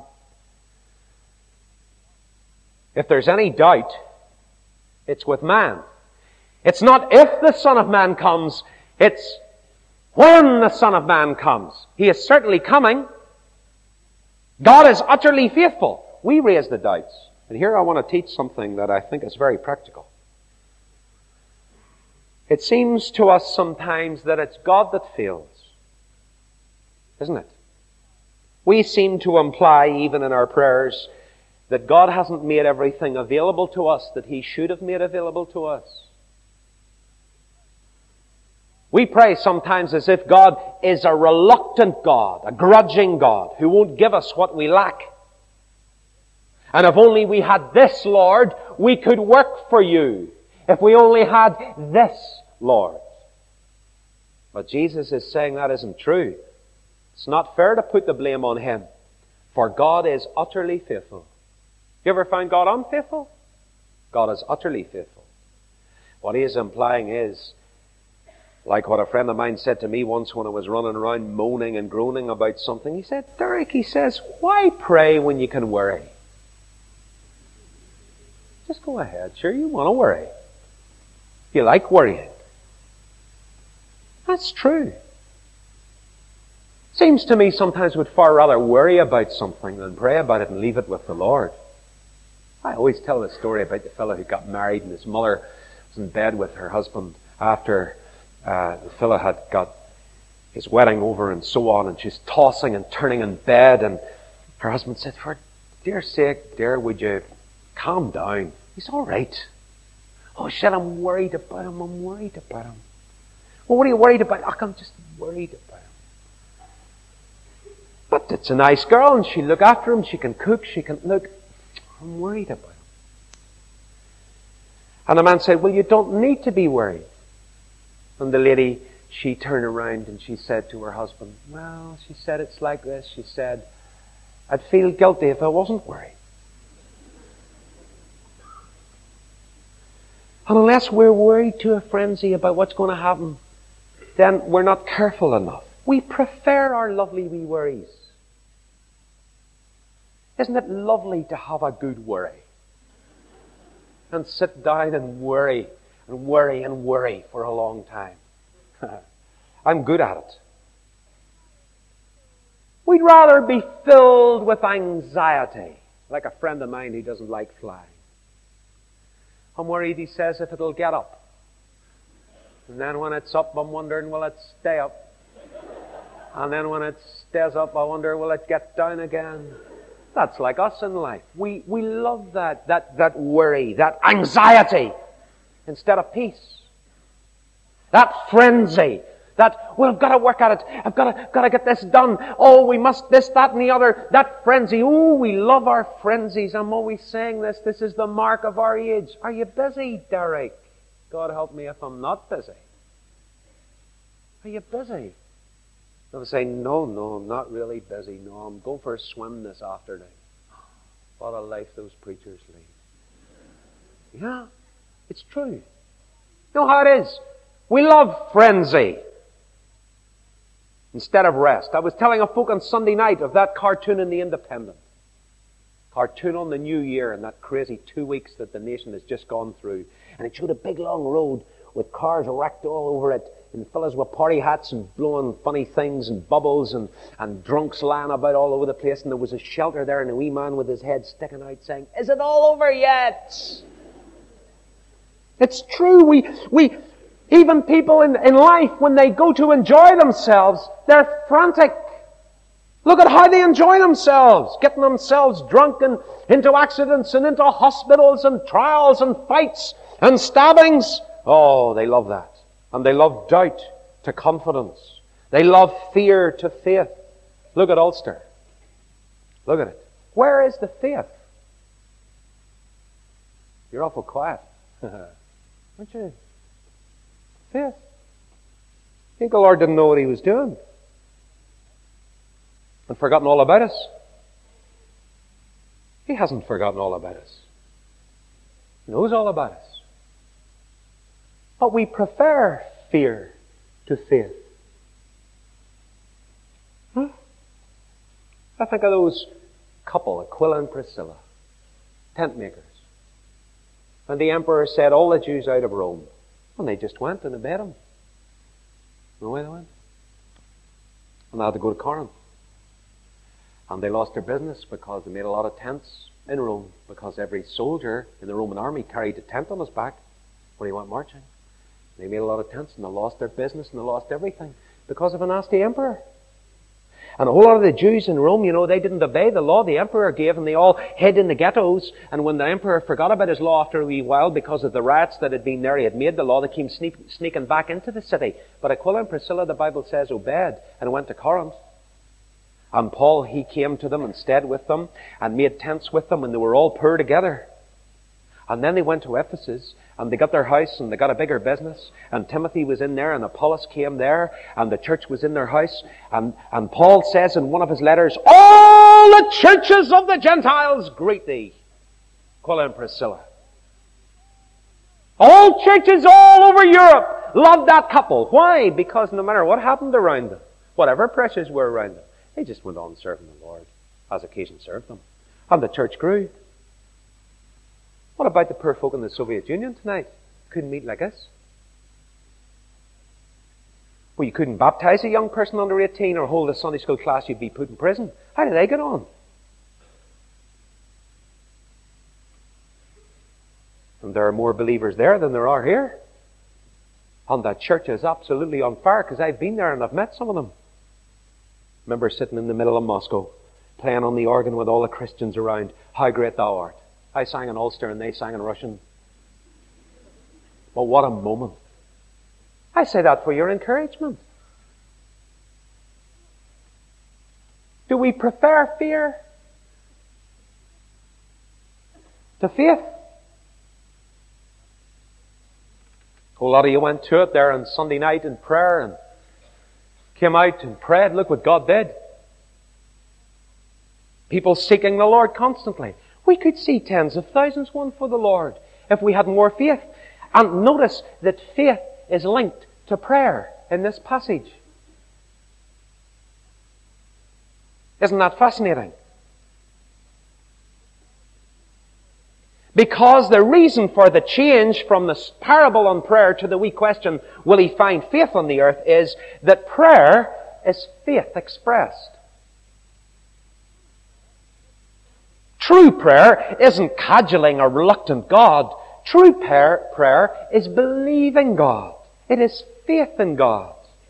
If there's any doubt, it's with man. It's not if the Son of Man comes, it's when the Son of Man comes. He is certainly coming. God is utterly faithful. We raise the doubts. And here I want to teach something that I think is very practical. It seems to us sometimes that it's God that fails. Isn't it? We seem to imply, even in our prayers, that God hasn't made everything available to us that he should have made available to us. We pray sometimes as if God is a reluctant God, a grudging God, who won't give us what we lack. And if only we had this, Lord, we could work for you. If we only had this, Lord. But Jesus is saying that isn't true. It's not fair to put the blame on him. For God is utterly faithful. You ever find God unfaithful? God is utterly faithful. What he is implying is, like what a friend of mine said to me once when I was running around moaning and groaning about something. He said, Derek, he says, why pray when you can worry? Just go ahead. Sure, you want to worry. You like worrying. That's true. Seems to me sometimes we'd far rather worry about something than pray about it and leave it with the Lord. I always tell the story about the fellow who got married and his mother was in bed with her husband after the fellow had got his wedding over and so on, and she's tossing and turning in bed, and her husband said, for dear's sake, dear, would you calm down? He's all right. Oh, she said, I'm worried about him. I'm worried about him. Well, what are you worried about? I'm just worried about him. But it's a nice girl, and she'll look after him. She can cook. She can look. I'm worried about him. And the man said, well, you don't need to be worried. And the lady, she turned around and she said to her husband, well, she said, it's like this. She said, I'd feel guilty if I wasn't worried. And unless we're worried to a frenzy about what's going to happen, then we're not careful enough. We prefer our lovely wee worries. Isn't it lovely to have a good worry? And sit down and worry and worry and worry for a long time. I'm good at it. We'd rather be filled with anxiety, like a friend of mine who doesn't like flying. I'm worried, he says, if it'll get up. And then when it's up, I'm wondering, will it stay up? And then when it stays up, I wonder, will it get down again? That's like us in life. We love that worry, that anxiety, instead of peace. That frenzy, that, well, I've got to work at it. I've got to get this done. Oh, we must this, that, and the other. That frenzy. Oh, we love our frenzies. I'm always saying this. This is the mark of our age. Are you busy, Derek? God help me if I'm not busy. Are you busy? They'll say, no, I'm not really busy. No, I'm going for a swim this afternoon. What a life those preachers lead. Yeah, it's true. You know how it is? We love frenzy instead of rest. I was telling a folk on Sunday night of that cartoon in The Independent. Cartoon on the New Year and that crazy 2 weeks that the nation has just gone through. And it showed a big long road with cars wrecked all over it, and fellas with party hats and blowing funny things and bubbles and drunks lying about all over the place. And there was a shelter there and a wee man with his head sticking out saying, "Is it all over yet?" It's true. We even people in life, when they go to enjoy themselves, they're frantic. Look at how they enjoy themselves, getting themselves drunk and into accidents and into hospitals and trials and fights and stabbings. Oh, they love that. And they love doubt to confidence. They love fear to faith. Look at Ulster. Look at it. Where is the faith? You're awful quiet. Aren't you? Faith. I think the Lord didn't know what He was doing. And forgotten all about us. He hasn't forgotten all about us. He knows all about us. But we prefer fear to faith. I think of those couple, Aquila and Priscilla, tent makers. And the emperor said, all the Jews out of Rome. And they just went and obeyed him. No way they went. And they had to go to Corinth. And they lost their business because they made a lot of tents in Rome, because every soldier in the Roman army carried a tent on his back when he went marching. They made a lot of tents and they lost their business and they lost everything because of a nasty emperor. And a whole lot of the Jews in Rome, they didn't obey the law the emperor gave, and they all hid in the ghettos. And when the emperor forgot about his law after a wee while because of the riots that had been there, he had made the law, they came sneaking back into the city. But Aquila and Priscilla, the Bible says, obeyed and went to Corinth. And Paul, he came to them and stayed with them and made tents with them, and they were all poor together. And then they went to Ephesus, and they got their house, and they got a bigger business, and Timothy was in there, and Apollos came there, and the church was in their house, and Paul says in one of his letters, all the churches of the Gentiles greet thee, Aquila and Priscilla. All churches all over Europe loved that couple. Why? Because no matter what happened around them, whatever pressures were around them, they just went on serving the Lord as occasion served them. And the church grew. What about the poor folk in the Soviet Union tonight? Couldn't meet like us. Well, you couldn't baptize a young person under 18 or hold a Sunday school class, you'd be put in prison. How did they get on? And there are more believers there than there are here. And that church is absolutely on fire, because I've been there and I've met some of them. I remember sitting in the middle of Moscow, playing on the organ with all the Christians around, How Great Thou Art. I sang in Ulster and they sang in Russian. But what a moment. I say that for your encouragement. Do we prefer fear to faith? A whole lot of you went to it there on Sunday night in prayer and came out and prayed. Look what God did. People seeking the Lord constantly. We could see tens of thousands won for the Lord if we had more faith. And notice that faith is linked to prayer in this passage. Isn't that fascinating? Because the reason for the change from the parable on prayer to the wee question, will he find faith on the earth, is that prayer is faith expressed. True prayer isn't cajoling a reluctant God. True prayer is believing God. It is faith in God.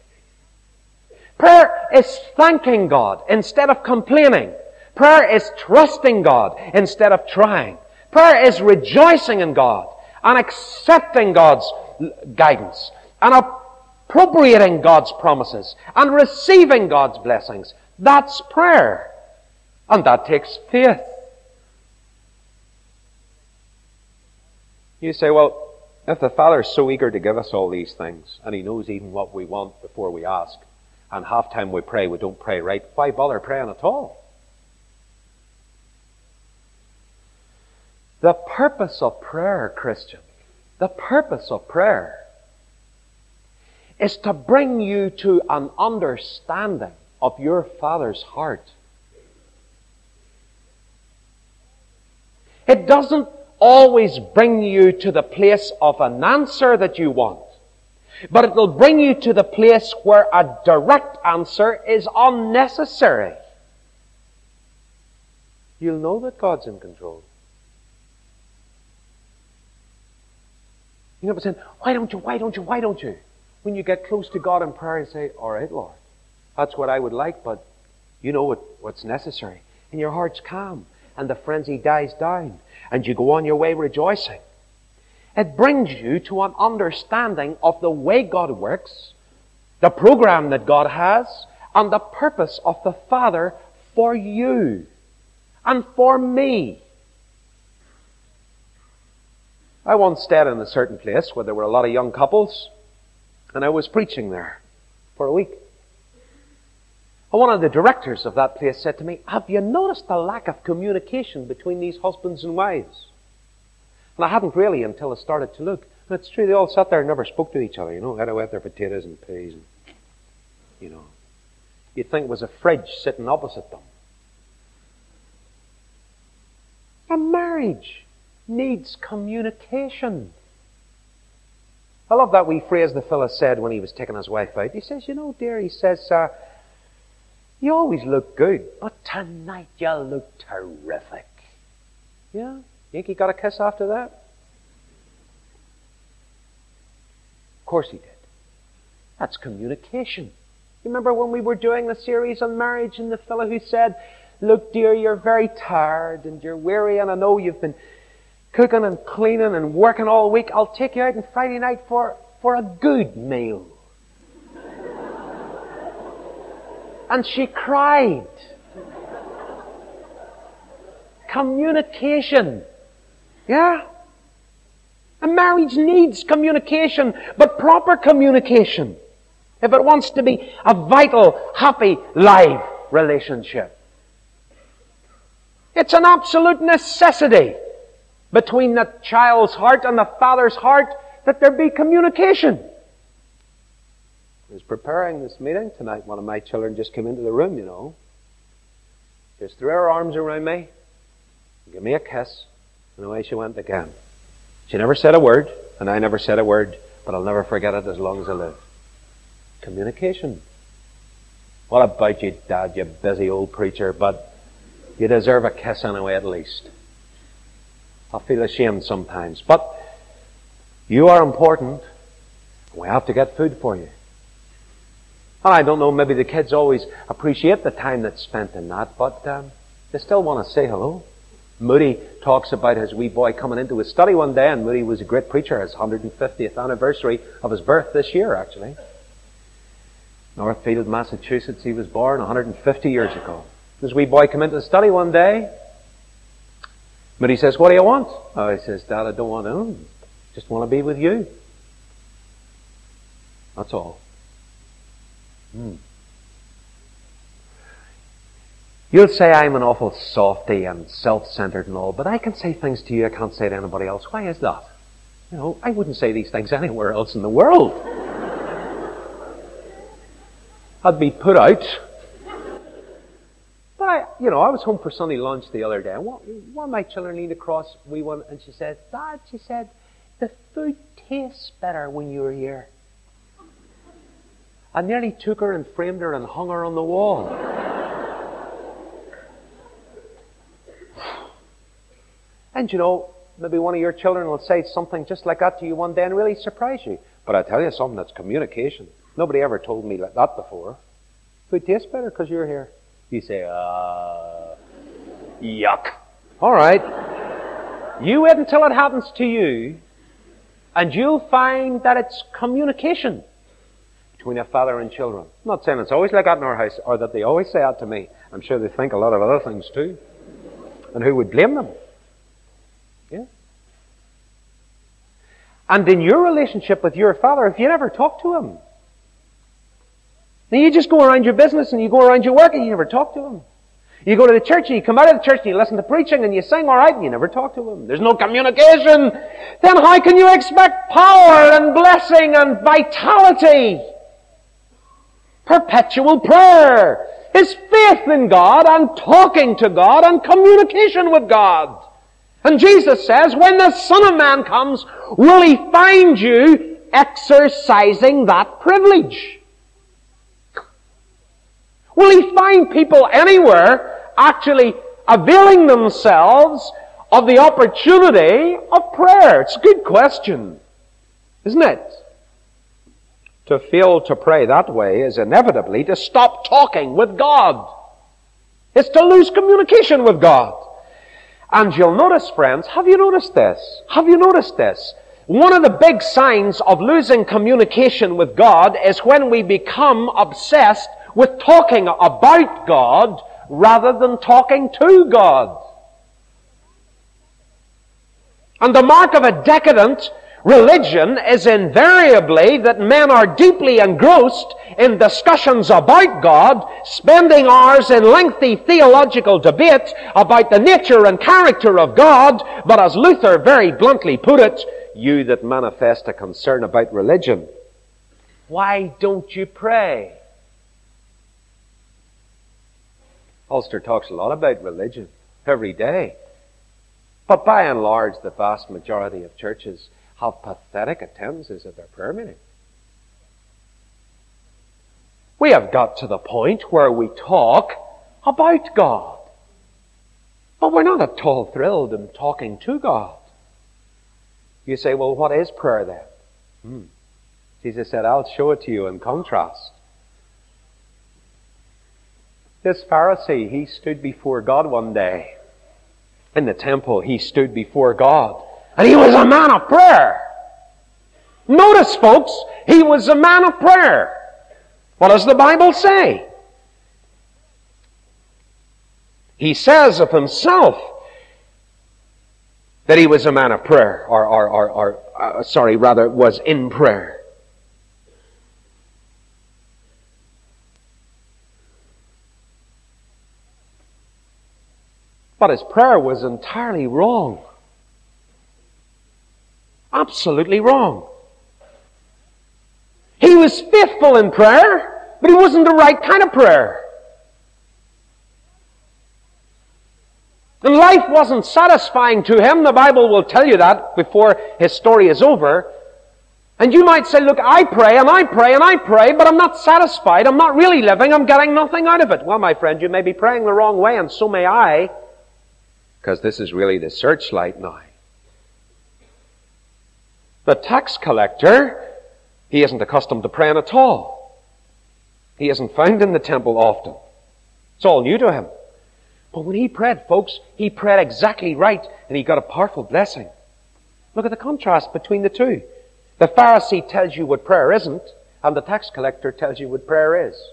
Prayer is thanking God instead of complaining. Prayer is trusting God instead of trying. Prayer is rejoicing in God and accepting God's guidance and appropriating God's promises and receiving God's blessings. That's prayer. And that takes faith. You say, well, if the Father's so eager to give us all these things, and He knows even what we want before we ask, and half time we pray, we don't pray right, why bother praying at all? The purpose of prayer, Christian, the purpose of prayer is to bring you to an understanding of your Father's heart. It doesn't always bring you to the place of an answer that you want, but it will bring you to the place where a direct answer is unnecessary. You'll know that God's in control. You know, saying, why don't you? When you get close to God in prayer and say, all right, Lord, that's what I would like, but you know what's necessary. And your heart's calm, and the frenzy dies down, and you go on your way rejoicing. It brings you to an understanding of the way God works, the program that God has, and the purpose of the Father for you and for me. I once stayed in a certain place where there were a lot of young couples, and I was preaching there for a week. And one of the directors of that place said to me, have you noticed the lack of communication between these husbands and wives? And I hadn't really until I started to look. And it's true, they all sat there and never spoke to each other, had to eat their potatoes and peas. And, you'd think it was a fridge sitting opposite them. A marriage needs communication. I love that wee phrase the fella said when he was taking his wife out. He says, dear, he says, you always look good, but tonight you look terrific. Yeah? Think he got a kiss after that? Of course he did. That's communication. You remember when we were doing the series on marriage and the fellow who said, look dear, you're very tired and you're weary and I know you've been cooking and cleaning and working all week. I'll take you out on Friday night for a good meal. And she cried. Communication. Yeah? A marriage needs communication, but proper communication, if it wants to be a vital, happy, live relationship. It's an absolute necessity between the child's heart and the father's heart that there be communication. I was preparing this meeting tonight. One of my children just came into the room, Just threw her arms around me, gave me a kiss, and away she went again. She never said a word, and I never said a word, but I'll never forget it as long as I live. Communication. What about you, Dad, you busy old preacher, but you deserve a kiss anyway at least. I feel ashamed sometimes, but you are important. We have to get food for you. And I don't know, maybe the kids always appreciate the time that's spent in that, but they still want to say hello. Moody talks about his wee boy coming into his study one day, and Moody was a great preacher, his 150th anniversary of his birth this year, actually. Northfield, Massachusetts, he was born 150 years ago. His wee boy came into the study one day. Moody says, what do you want? Oh, he says, Dad, I don't want to. Just want to be with you. That's all. You'll say I'm an awful softy and self-centered and all, but I can say things to you I can't say to anybody else. Why is that? You know, I wouldn't say these things anywhere else in the world. I'd be put out. But I was home for Sunday lunch the other day, and one of my children leaned across and she said, "Dad," she said, "the food tastes better when you're here." I nearly took her and framed her and hung her on the wall. And maybe one of your children will say something just like that to you one day and really surprise you. But I tell you something, that's communication. Nobody ever told me like that before. Food tastes better because you're here. You say, yuck. All right. You wait until it happens to you, and you'll find that it's communication between a father and children. I'm not saying it's always like that in our house, or that they always say that to me. I'm sure they think a lot of other things too. And who would blame them? Yeah. And in your relationship with your father, if you never talk to him, then you just go around your business and you go around your work and you never talk to him. You go to the church and you come out of the church and you listen to preaching and you sing all right and you never talk to him. There's no communication. Then how can you expect power and blessing and vitality? Perpetual prayer is faith in God and talking to God and communication with God. And Jesus says, when the Son of Man comes, will He find you exercising that privilege? Will He find people anywhere actually availing themselves of the opportunity of prayer? It's a good question, isn't it? To fail to pray that way is inevitably to stop talking with God. It's to lose communication with God. And you'll notice, friends, have you noticed this? Have you noticed this? One of the big signs of losing communication with God is when we become obsessed with talking about God rather than talking to God. And the mark of a decadent religion is invariably that men are deeply engrossed in discussions about God, spending hours in lengthy theological debate about the nature and character of God, but as Luther very bluntly put it, you that manifest a concern about religion, why don't you pray? Ulster talks a lot about religion every day. But by and large, the vast majority of churches have pathetic attendances at their prayer meeting. We have got to the point where we talk about God. But we're not at all thrilled in talking to God. You say, well, what is prayer then? Jesus said, I'll show it to you in contrast. This Pharisee, he stood before God one day. In the temple, he stood before God. And he was a man of prayer. Notice, folks, he was a man of prayer. What does the Bible say? He says of himself that he was a man of prayer, was in prayer. But his prayer was entirely wrong. Absolutely wrong. He was faithful in prayer, but he wasn't the right kind of prayer. And life wasn't satisfying to him. The Bible will tell you that before his story is over. And you might say, look, I pray and I pray and I pray, but I'm not satisfied. I'm not really living. I'm getting nothing out of it. Well, my friend, you may be praying the wrong way, and so may I. Because this is really the searchlight now. The tax collector, he isn't accustomed to praying at all. He isn't found in the temple often. It's all new to him. But when he prayed, folks, he prayed exactly right, and he got a powerful blessing. Look at the contrast between the two. The Pharisee tells you what prayer isn't, and the tax collector tells you what prayer is.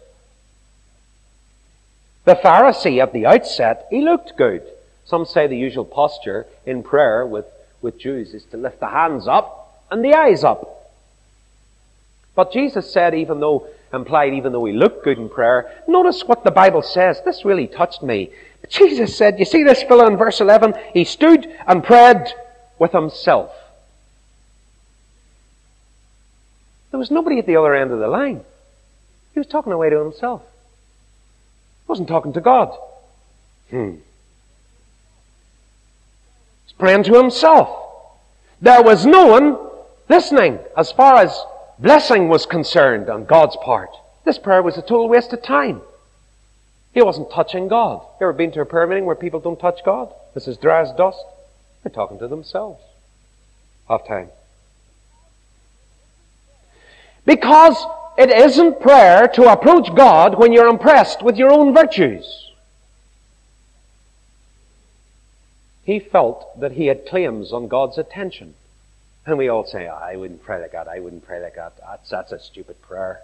The Pharisee, at the outset, he looked good. Some say the usual posture in prayer with Jews is to lift the hands up and the eyes up. But Jesus said, even though he looked good in prayer, notice what the Bible says. This really touched me. Jesus said, you see this fellow in verse 11? He stood and prayed with himself. There was nobody at the other end of the line. He was talking away to himself. He wasn't talking to God. He's praying to himself. There was no one listening as far as blessing was concerned on God's part. This prayer was a total waste of time. He wasn't touching God. You ever been to a prayer meeting where people don't touch God? It's as dry as dust. They're talking to themselves. Half time. Because it isn't prayer to approach God when you're impressed with your own virtues. He felt that he had claims on God's attention. And we all say, I wouldn't pray like that, I wouldn't pray like that. That's a stupid prayer.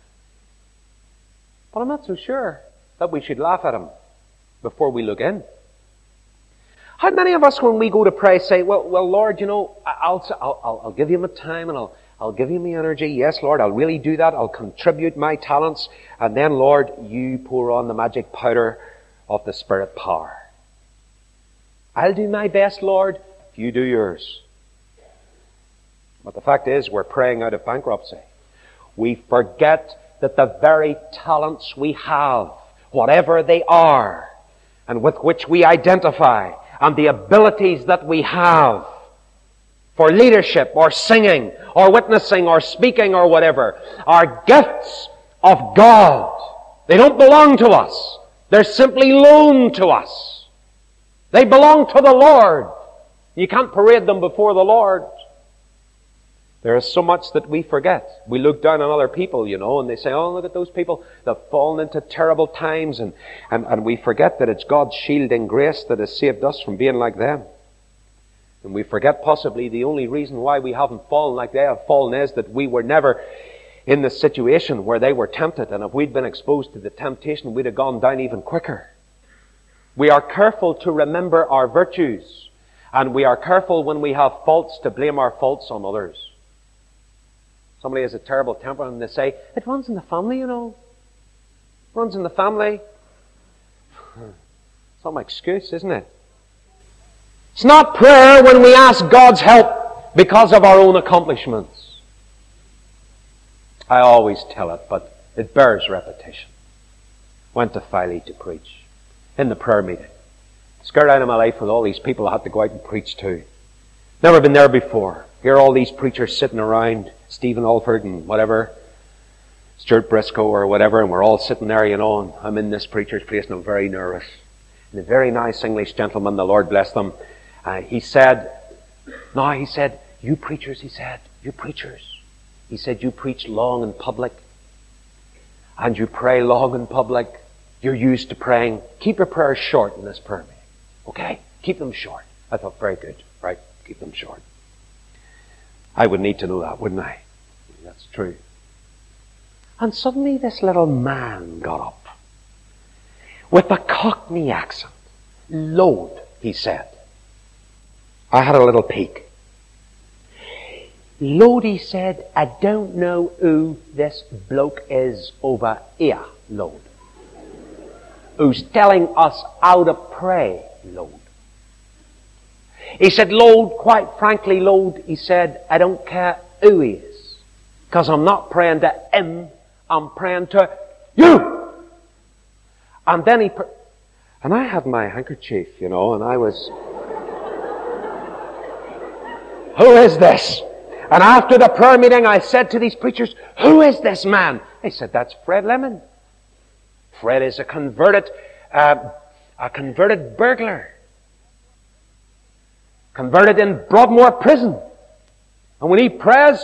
But I'm not so sure that we should laugh at him before we look in. How many of us, when we go to pray, say, well, Lord, you know, I'll give you my time and I'll give you my energy. Yes, Lord, I'll really do that. I'll contribute my talents. And then, Lord, you pour on the magic powder of the Spirit power. I'll do my best, Lord, if you do yours. But the fact is, we're praying out of bankruptcy. We forget that the very talents we have, whatever they are, and with which we identify, and the abilities that we have for leadership or singing or witnessing or speaking or whatever, are gifts of God. They don't belong to us. They're simply loaned to us. They belong to the Lord. You can't parade them before the Lord. There is so much that we forget. We look down on other people, you know, and they say, oh, look at those people. They've fallen into terrible times. And we forget that it's God's shielding grace that has saved us from being like them. And we forget possibly the only reason why we haven't fallen like they have fallen is that we were never in the situation where they were tempted. And if we'd been exposed to the temptation, we'd have gone down even quicker. We are careful to remember our virtues. And we are careful when we have faults to blame our faults on others. Somebody has a terrible temper and they say, it runs in the family, you know. It runs in the family. It's not my excuse, isn't it? It's not prayer when we ask God's help because of our own accomplishments. I always tell it, but it bears repetition. Went to Filey to preach in the prayer meeting. Scared out of my life with all these people I had to go out and preach to. Never been there before. Here are all these preachers sitting around, Stephen Alford and whatever, Stuart Briscoe or whatever, and we're all sitting there, you know, and I'm in this preacher's place and I'm very nervous. And a very nice English gentleman, the Lord bless them, he said, you preachers, he said, you preach long in public, and you pray long in public. You're used to praying. Keep your prayers short in this prayer meeting. Okay? Keep them short. I thought, very good. Right? Keep them short. I would need to know that, wouldn't I? That's true. And suddenly this little man got up with a Cockney accent. Lord, he said. I had a little peek. Lord, he said, I don't know who this bloke is over here, Lord. Who's telling us how to pray, Lord. He said, Lord, quite frankly, Lord, he said, I don't care who he is. Because I'm not praying to him, I'm praying to you. And then and I had my handkerchief, you know, and I was, who is this? And after the prayer meeting, I said to these preachers, who is this man? They said, that's Fred Lemon. Fred is a converted burglar. Converted in Broadmoor prison. And when he prays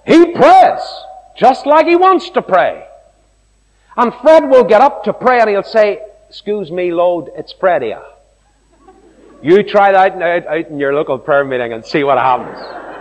just like he wants to pray. And Fred will get up to pray and he'll say, excuse me, Lord, it's Fred here. You try that out in your local prayer meeting and see what happens.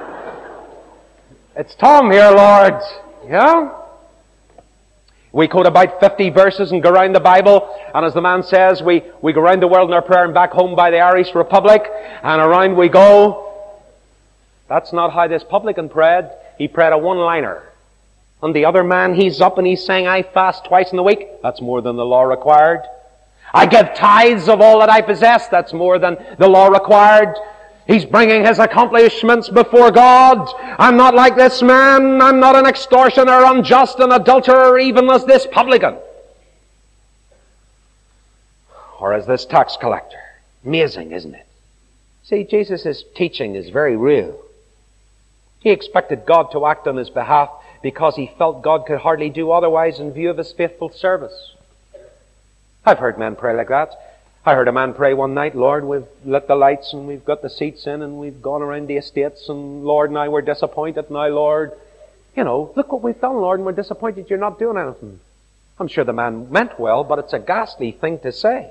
It's Tom here, Lord. Yeah? We quote about 50 verses and go around the Bible, and as the man says, we go around the world in our prayer and back home by the Irish Republic, and around we go. That's not how this publican prayed. He prayed a one-liner. And the other man, he's up and he's saying, I fast twice in the week. That's more than the law required. I give tithes of all that I possess. That's more than the law required. He's bringing his accomplishments before God. I'm not like this man. I'm not an extortioner, unjust, an adulterer, even as this publican. Or as this tax collector. Amazing, isn't it? See, Jesus' teaching is very real. He expected God to act on his behalf because he felt God could hardly do otherwise in view of his faithful service. I've heard men pray like that. I heard a man pray one night, Lord, we've lit the lights and we've got the seats in and we've gone around the estates and Lord, now we're disappointed. Now, Lord, look what we've done, Lord, and we're disappointed you're not doing anything. I'm sure the man meant well, but it's a ghastly thing to say.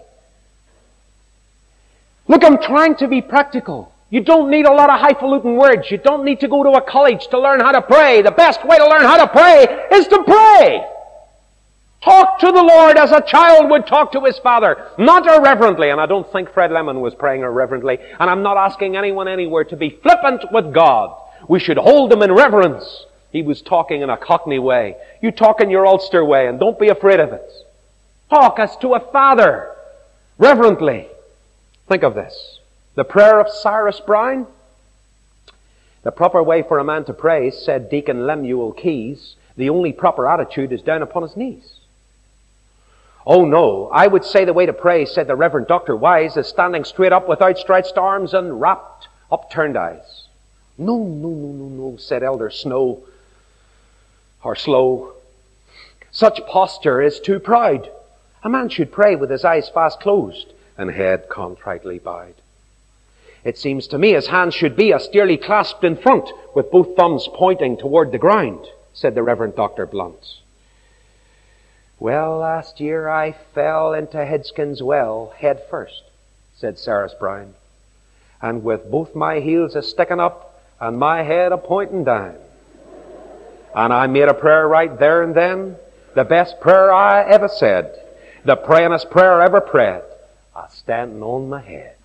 Look, I'm trying to be practical. You don't need a lot of highfalutin words. You don't need to go to a college to learn how to pray. The best way to learn how to pray is to pray. Talk to the Lord as a child would talk to his father. Not irreverently, and I don't think Fred Lemon was praying irreverently, and I'm not asking anyone anywhere to be flippant with God. We should hold him in reverence. He was talking in a Cockney way. You talk in your Ulster way, and don't be afraid of it. Talk as to a father, reverently. Think of this. The prayer of Cyrus Brown. The proper way for a man to pray, said Deacon Lemuel Keyes, the only proper attitude is down upon his knees. Oh no, I would say the way to pray, said the Reverend Dr. Wise, is standing straight up with outstretched arms and rapt, upturned eyes. No, said Elder Snow, or Slow. Such posture is too proud. A man should pray with his eyes fast closed and head contritely bowed. It seems to me his hands should be austerely clasped in front, with both thumbs pointing toward the ground, said the Reverend Dr. Blunt. Well, last year I fell into Hedskin's well head first, said Cyrus Brown, and with both my heels a-sticking up and my head a-pointing down. And I made a prayer right there and then, the best prayer I ever said, the prayingest prayer I ever prayed, a-standing on my head.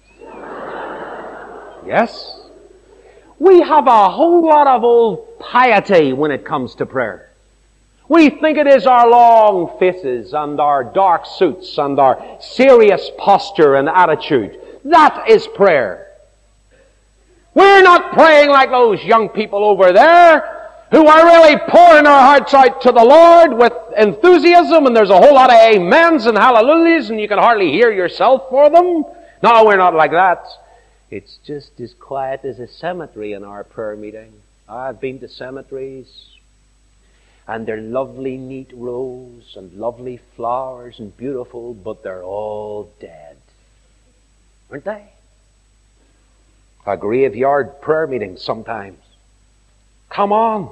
Yes, we have a whole lot of old piety when it comes to prayer. We think it is our long faces and our dark suits and our serious posture and attitude. That is prayer. We're not praying like those young people over there who are really pouring their hearts out to the Lord with enthusiasm, and there's a whole lot of amens and hallelujahs and you can hardly hear yourself for them. No, we're not like that. It's just as quiet as a cemetery in our prayer meeting. I've been to cemeteries, and they're lovely neat rows and lovely flowers and beautiful, but they're all dead. Aren't they? A graveyard prayer meeting sometimes. Come on.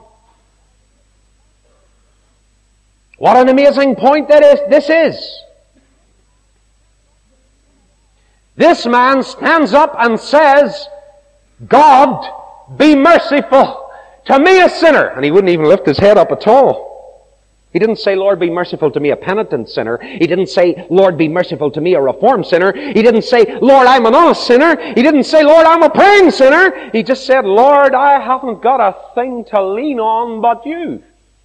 What an amazing point this is. This man stands up and says, God, be merciful to me, a sinner. And he wouldn't even lift his head up at all. He didn't say, Lord, be merciful to me, a penitent sinner. He didn't say, Lord, be merciful to me, a reformed sinner. He didn't say, Lord, I'm an honest sinner. He didn't say, Lord, I'm a praying sinner. He just said, Lord, I haven't got a thing to lean on but you.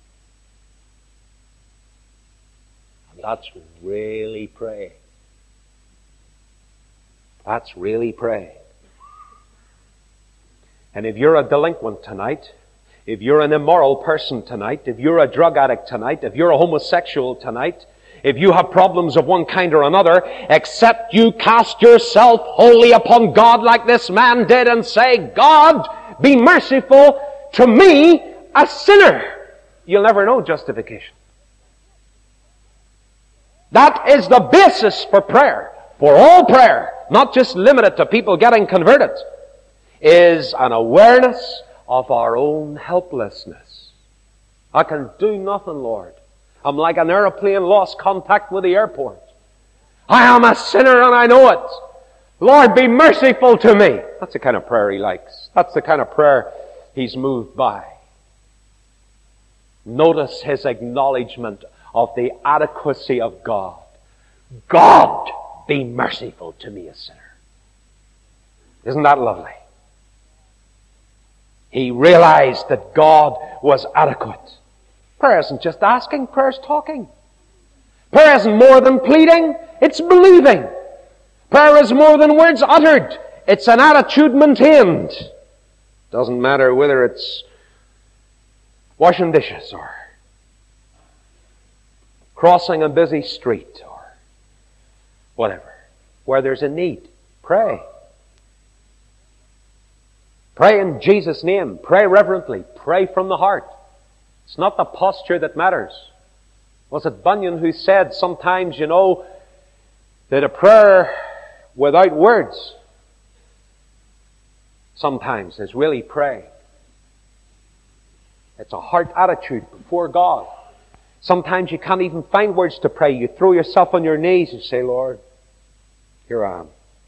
And that's really praying. That's really praying. And if you're a delinquent tonight, if you're an immoral person tonight, if you're a drug addict tonight, if you're a homosexual tonight, if you have problems of one kind or another, except you cast yourself wholly upon God like this man did and say, God, be merciful to me, a sinner, you'll never know justification. That is the basis for prayer, for all prayer, not just limited to people getting converted, is an awareness of our own helplessness. I can do nothing, Lord. I'm like an airplane lost contact with the airport. I am a sinner and I know it. Lord, be merciful to me. That's the kind of prayer he likes. That's the kind of prayer he's moved by. Notice his acknowledgement of the adequacy of God. God, be merciful to me, a sinner. Isn't that lovely? He realized that God was adequate. Prayer isn't just asking, prayer is talking. Prayer isn't more than pleading, it's believing. Prayer is more than words uttered, It's an attitude maintained. Doesn't matter whether it's washing dishes or crossing a busy street or whatever. Where there's a need, pray. Pray in Jesus' name. Pray reverently. Pray from the heart. It's not the posture that matters. Was it Bunyan who said sometimes, that a prayer without words sometimes is really praying. It's a heart attitude before God. Sometimes you can't even find words to pray. You throw yourself on your knees and say, Lord, here I am.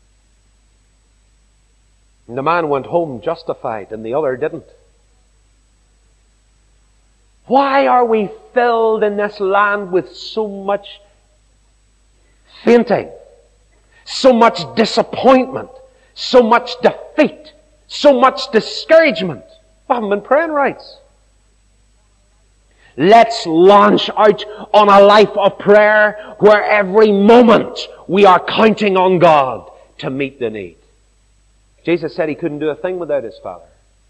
And the man went home justified and the other didn't. Why are we filled in this land with so much fainting, so much disappointment, so much defeat, so much discouragement? We haven't been praying right. Let's launch out on a life of prayer where every moment we are counting on God to meet the need. Jesus said He couldn't do a thing without His Father.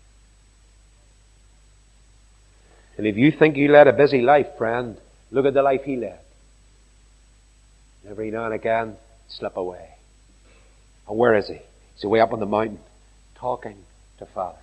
And if you think you led a busy life, friend, look at the life He led. Every now and again, slip away. And where is He? He's away up on the mountain, talking to Father.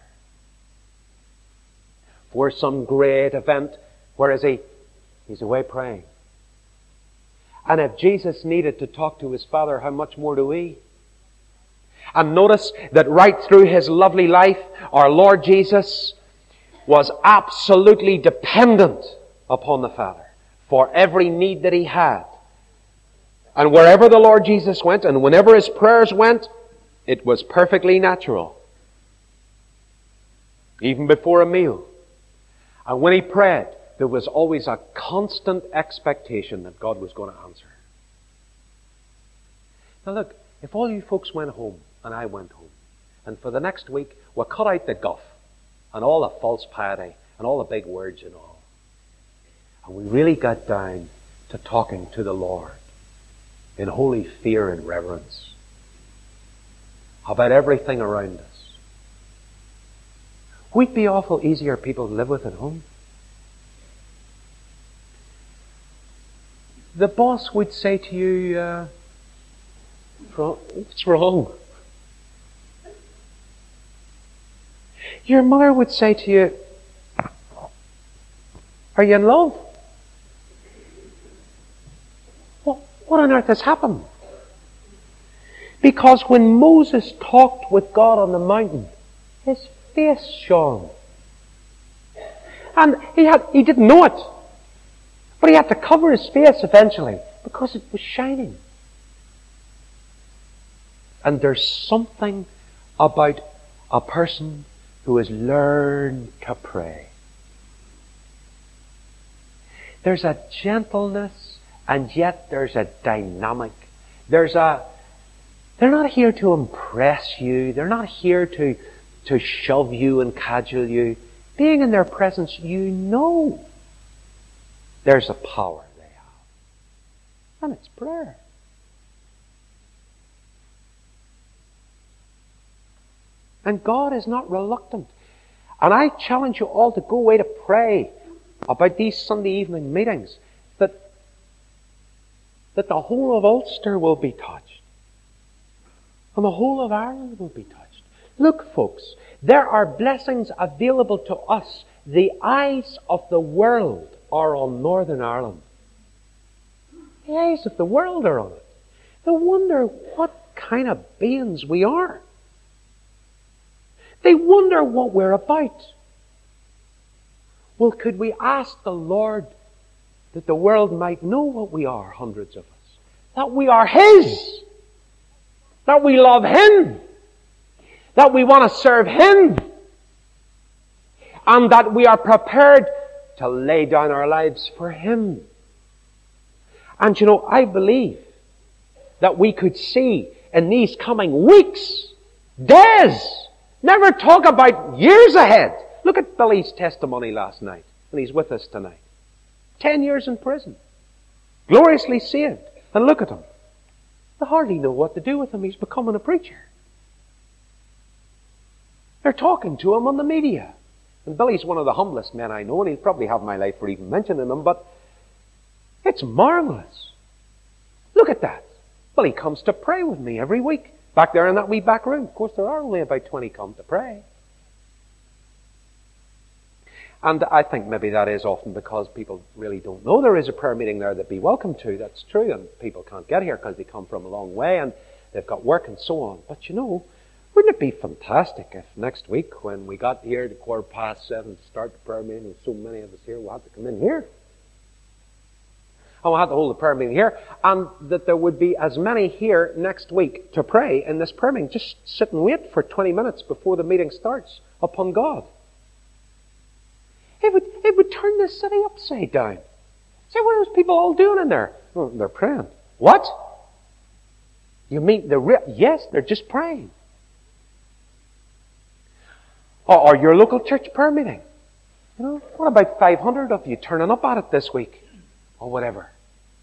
For some great event, where is He? He's away praying. And if Jesus needed to talk to His Father, how much more do we? And notice that right through His lovely life, our Lord Jesus was absolutely dependent upon the Father for every need that He had. And wherever the Lord Jesus went, and whenever His prayers went, it was perfectly natural. Even before a meal. And when He prayed, there was always a constant expectation that God was going to answer. Now look, if all you folks went home, and I went home, and for the next week we cut out the guff, and all the false piety, and all the big words and all, and we really got down to talking to the Lord in holy fear and reverence about everything around us, we'd be awful easier people to live with at home. The boss would say to you, what's wrong? Your mother would say to you, are you in love? What on earth has happened? Because when Moses talked with God on the mountain, his face shone. And he didn't know it. But he had to cover his face eventually because it was shining. And there's something about a person who has learned to pray. There's a gentleness and yet there's a dynamic. They're not here to impress you. They're not here to shove you and cajole you. Being in their presence, you know there's a power they have. And it's prayer. And God is not reluctant. And I challenge you all to go away to pray about these Sunday evening meetings, that the whole of Ulster will be touched. And the whole of Ireland will be touched. Look, folks, there are blessings available to us. The eyes of the world are on Northern Ireland. The eyes of the world are on it. They wonder what kind of beings we are. They wonder what we're about. Well, could we ask the Lord that the world might know what we are, hundreds of us? That we are His. That we love Him. That we want to serve Him. And that we are prepared to lay down our lives for Him. And I believe that we could see in these coming weeks, days, never talk about years ahead. Look at Billy's testimony last night, and he's with us tonight. 10 years in prison. Gloriously saved. And look at him. They hardly know what to do with him. He's becoming a preacher. They're talking to him on the media. And Billy's one of the humblest men I know, and he'll probably have my life for even mentioning him, but it's marvelous. Look at that. Billy comes to pray with me every week. Back there in that wee back room. Of course, there are only about 20 come to pray. And I think maybe that is often because people really don't know there is a prayer meeting there they'd be welcome to. That's true, and people can't get here because they come from a long way and they've got work and so on. But you know, wouldn't it be fantastic if next week when we got here at 7:15 to start the prayer meeting, with so many of us here, we had to come in here. And we had to hold the prayer meeting here, and that there would be as many here next week to pray in this prayer meeting. Just sit and wait for 20 minutes before the meeting starts upon God. It would turn this city upside down. Say, what are those people all doing in there? Oh, they're praying. What? You mean yes, they're just praying. Or your local church prayer meeting. You know, what about 500 of you turning up at it this week? Or whatever.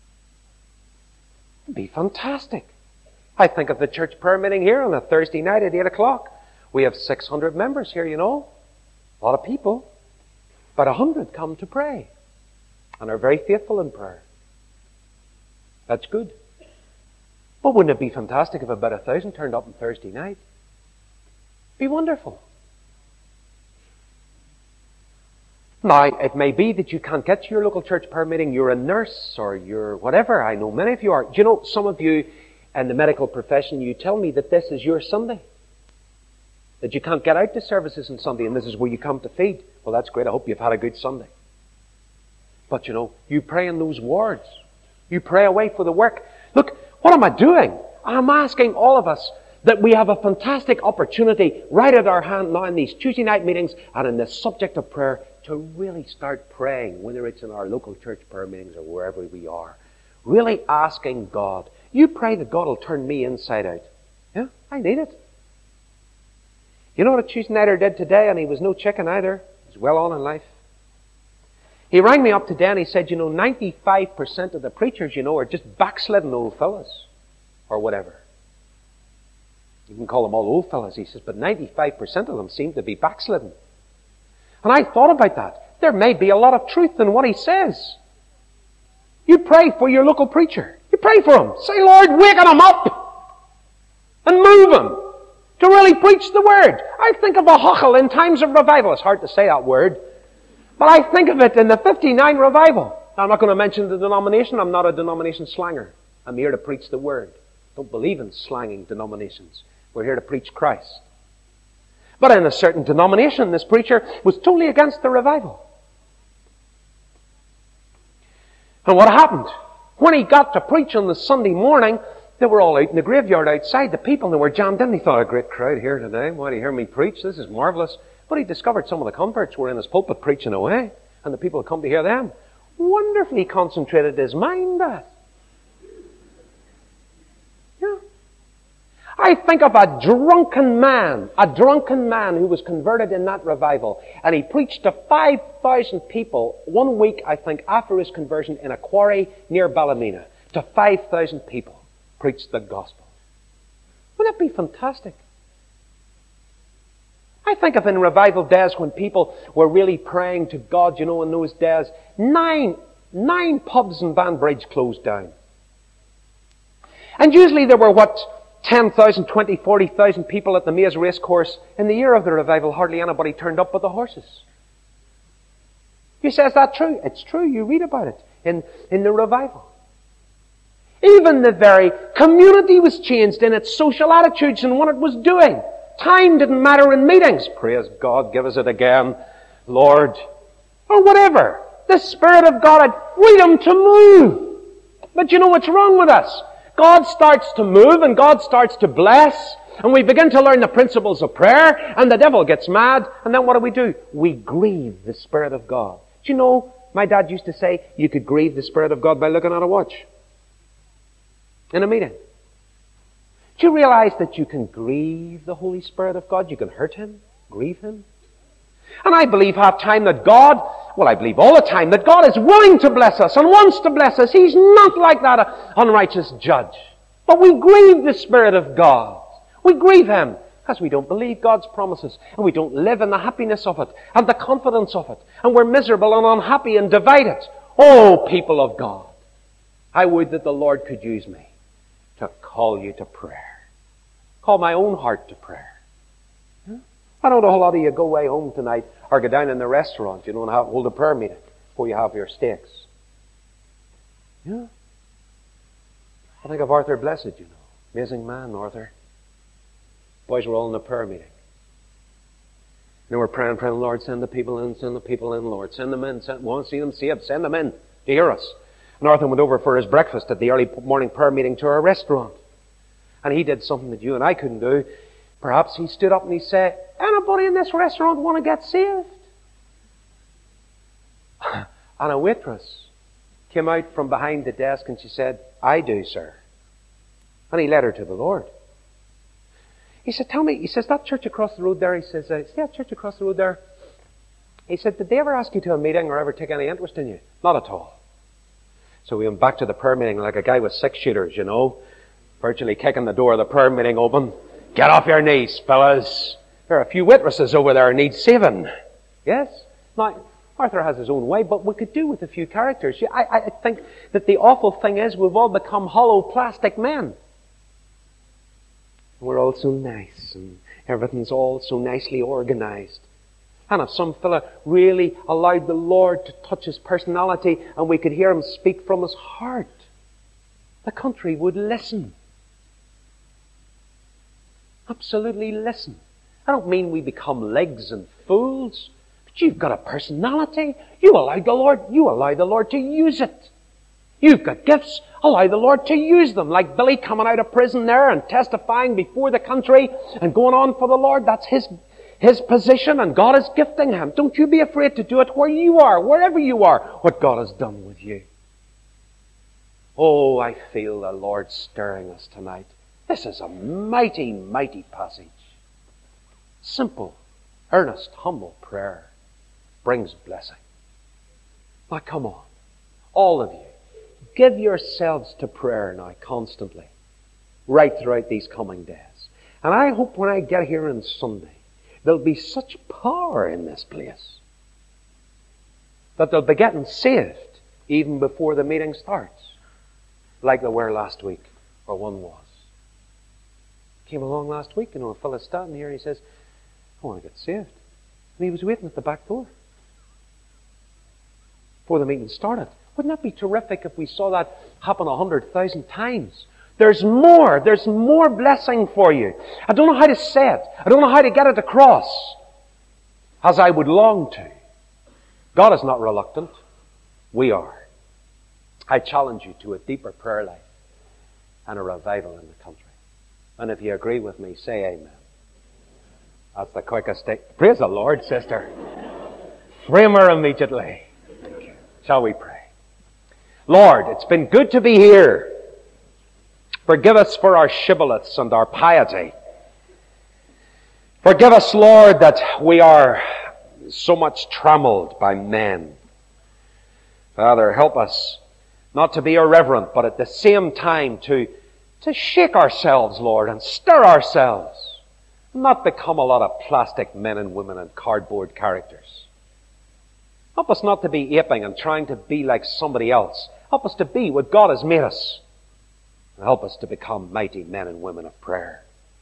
It'd be fantastic. I think of the church prayer meeting here on a Thursday night at 8 o'clock. We have 600 members here, you know. A lot of people. But 100 come to pray. And are very faithful in prayer. That's good. But wouldn't it be fantastic if about 1,000 turned up on Thursday night? It'd be wonderful. Now, it may be that you can't get to your local church prayer meeting. You're a nurse or you're whatever. I know many of you are. Do you know, some of you in the medical profession, you tell me that this is your Sunday. That you can't get out to services on Sunday and this is where you come to feed. Well, that's great. I hope you've had a good Sunday. But you know, you pray in those wards. You pray away for the work. Look, what am I doing? I'm asking all of us that we have a fantastic opportunity right at our hand now in these Tuesday night meetings and in this subject of prayer to really start praying, whether it's in our local church prayer meetings or wherever we are. Really asking God. You pray that God will turn me inside out. Yeah, I need it. You know what a Tuesday nighter did today? And he was no chicken either. He's well on in life. He rang me up today and he said, 95% of the preachers, are just backslidden old fellas. Or whatever. You can call them all old fellas, he says, but 95% of them seem to be backslidden. And I thought about that. There may be a lot of truth in what he says. You pray for your local preacher. You pray for him. Say, Lord, waken him up. And move him. To really preach the Word. I think of a huchel in times of revival. It's hard to say that word. But I think of it in the 59 revival. Now, I'm not going to mention the denomination. I'm not a denomination slanger. I'm here to preach the Word. Don't believe in slanging denominations. We're here to preach Christ. But in a certain denomination, this preacher was totally against the revival. And what happened? When he got to preach on the Sunday morning, they were all out in the graveyard outside. The people, they were jammed in. He thought, a great crowd here today. Why do you hear me preach? This is marvellous. But he discovered some of the converts were in his pulpit preaching away. And the people had come to hear them. Wonderfully concentrated his mind, that. Yeah. I think of a drunken man who was converted in that revival. And he preached to 5,000 people 1 week, I think, after his conversion in a quarry near Ballymena. To 5,000 people. Preached the gospel. Wouldn't that be fantastic? I think of in revival days when people were really praying to God, in those days, nine pubs in Banbridge closed down. And usually there were 10,000, 20, 40,000 people at the Maze Racecourse. In the year of the revival, hardly anybody turned up but the horses. You say, is that true? It's true. You read about it in the revival. Even the very community was changed in its social attitudes and what it was doing. Time didn't matter in meetings. Praise God, give us it again, Lord. Or whatever. The Spirit of God had freedom to move. But you know what's wrong with us? God starts to move and God starts to bless. And we begin to learn the principles of prayer. And the devil gets mad. And then what do? We grieve the Spirit of God. Do you know, my dad used to say, you could grieve the Spirit of God by looking at a watch. In a meeting. Do you realize that you can grieve the Holy Spirit of God? You can hurt Him, grieve Him. And I believe half time that God, I believe all the time that God is willing to bless us and wants to bless us. He's not like that unrighteous judge. But we grieve the Spirit of God. We grieve Him Because we don't believe God's promises, and we don't live in the happiness of it, and the confidence of it, and we're miserable and unhappy and divided. Oh, people of God, I would that the Lord could use me to call you to prayer. Call my own heart to prayer. I don't know a lot of you go away home tonight or go down in the restaurant, and hold a prayer meeting before you have your steaks. Yeah. I think of Arthur Blessed, Amazing man, Arthur. Boys were all in a prayer meeting. We're praying, Lord, send the people in, Lord. Send them in, want to see them saved, send them in to hear us. And Arthur went over for his breakfast at the early morning prayer meeting to our restaurant. And he did something that you and I couldn't do. Perhaps he stood up and he said, anybody in this restaurant want to get saved? And a waitress came out from behind the desk and she said, I do, sir. And he led her to the Lord. He said, tell me, he says, that church across the road there, he says, that church across the road there. He said, did they ever ask you to a meeting or ever take any interest in you? Not at all. So we went back to the prayer meeting like a guy with 6-shooters, virtually kicking the door of the prayer meeting open. Get off your knees, fellas. There are a few witnesses over there who need saving. Yes? Now, Arthur has his own way, but we could do with a few characters. I think that the awful thing is we've all become hollow plastic men. We're all so nice, and everything's all so nicely organized. And if some fella really allowed the Lord to touch his personality and we could hear him speak from his heart, the country would listen. Absolutely listen. I don't mean we become legs and fools, but you've got a personality. You allow the Lord to use it. You've got gifts. Allow the Lord to use them. Like Billy coming out of prison there and testifying before the country and going on for the Lord. That's his position, and God is gifting him. Don't you be afraid to do it where you are, wherever you are, what God has done with you. Oh, I feel the Lord stirring us tonight. This is a mighty, mighty passage. Simple, earnest, humble prayer brings blessing. Now come on, all of you, give yourselves to prayer now constantly, right throughout these coming days. And I hope when I get here on Sunday, there'll be such power in this place that they'll be getting saved even before the meeting starts, like they were last week, or one was. Came along last week, a fellow standing here, and he says, I want to get saved. And he was waiting at the back door before the meeting started. Wouldn't that be terrific if we saw that happen 100,000 times? There's more blessing for you. I don't know how to say it. I don't know how to get it across as I would long to. God is not reluctant. We are. I challenge you to a deeper prayer life and a revival in the country. And if you agree with me, say amen. That's the quickest thing. Praise the Lord, sister. Frame her immediately. Shall we pray? Lord, it's been good to be here. Forgive us for our shibboleths and our piety. Forgive us, Lord, that we are so much trammeled by men. Father, help us not to be irreverent, but at the same time to shake ourselves, Lord, and stir ourselves. Not become a lot of plastic men and women and cardboard characters. Help us not to be aping and trying to be like somebody else. Help us to be what God has made us. And help us to become mighty men and women of prayer.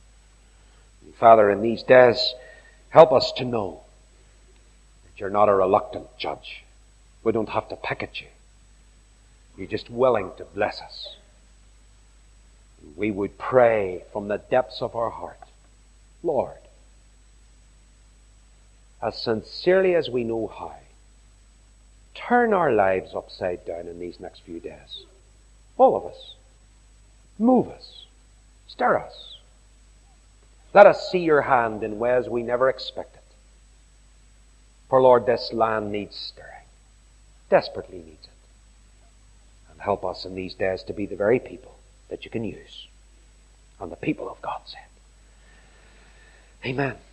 And Father, in these days, help us to know that you're not a reluctant judge. We don't have to pick at you. You're just willing to bless us. We would pray from the depths of our heart, Lord, as sincerely as we know how, turn our lives upside down in these next few days. All of us. Move us. Stir us. Let us see your hand in ways we never expected. For Lord, this land needs stirring. Desperately needs it. And help us in these days to be the very people that you can use. And the people of God said, amen.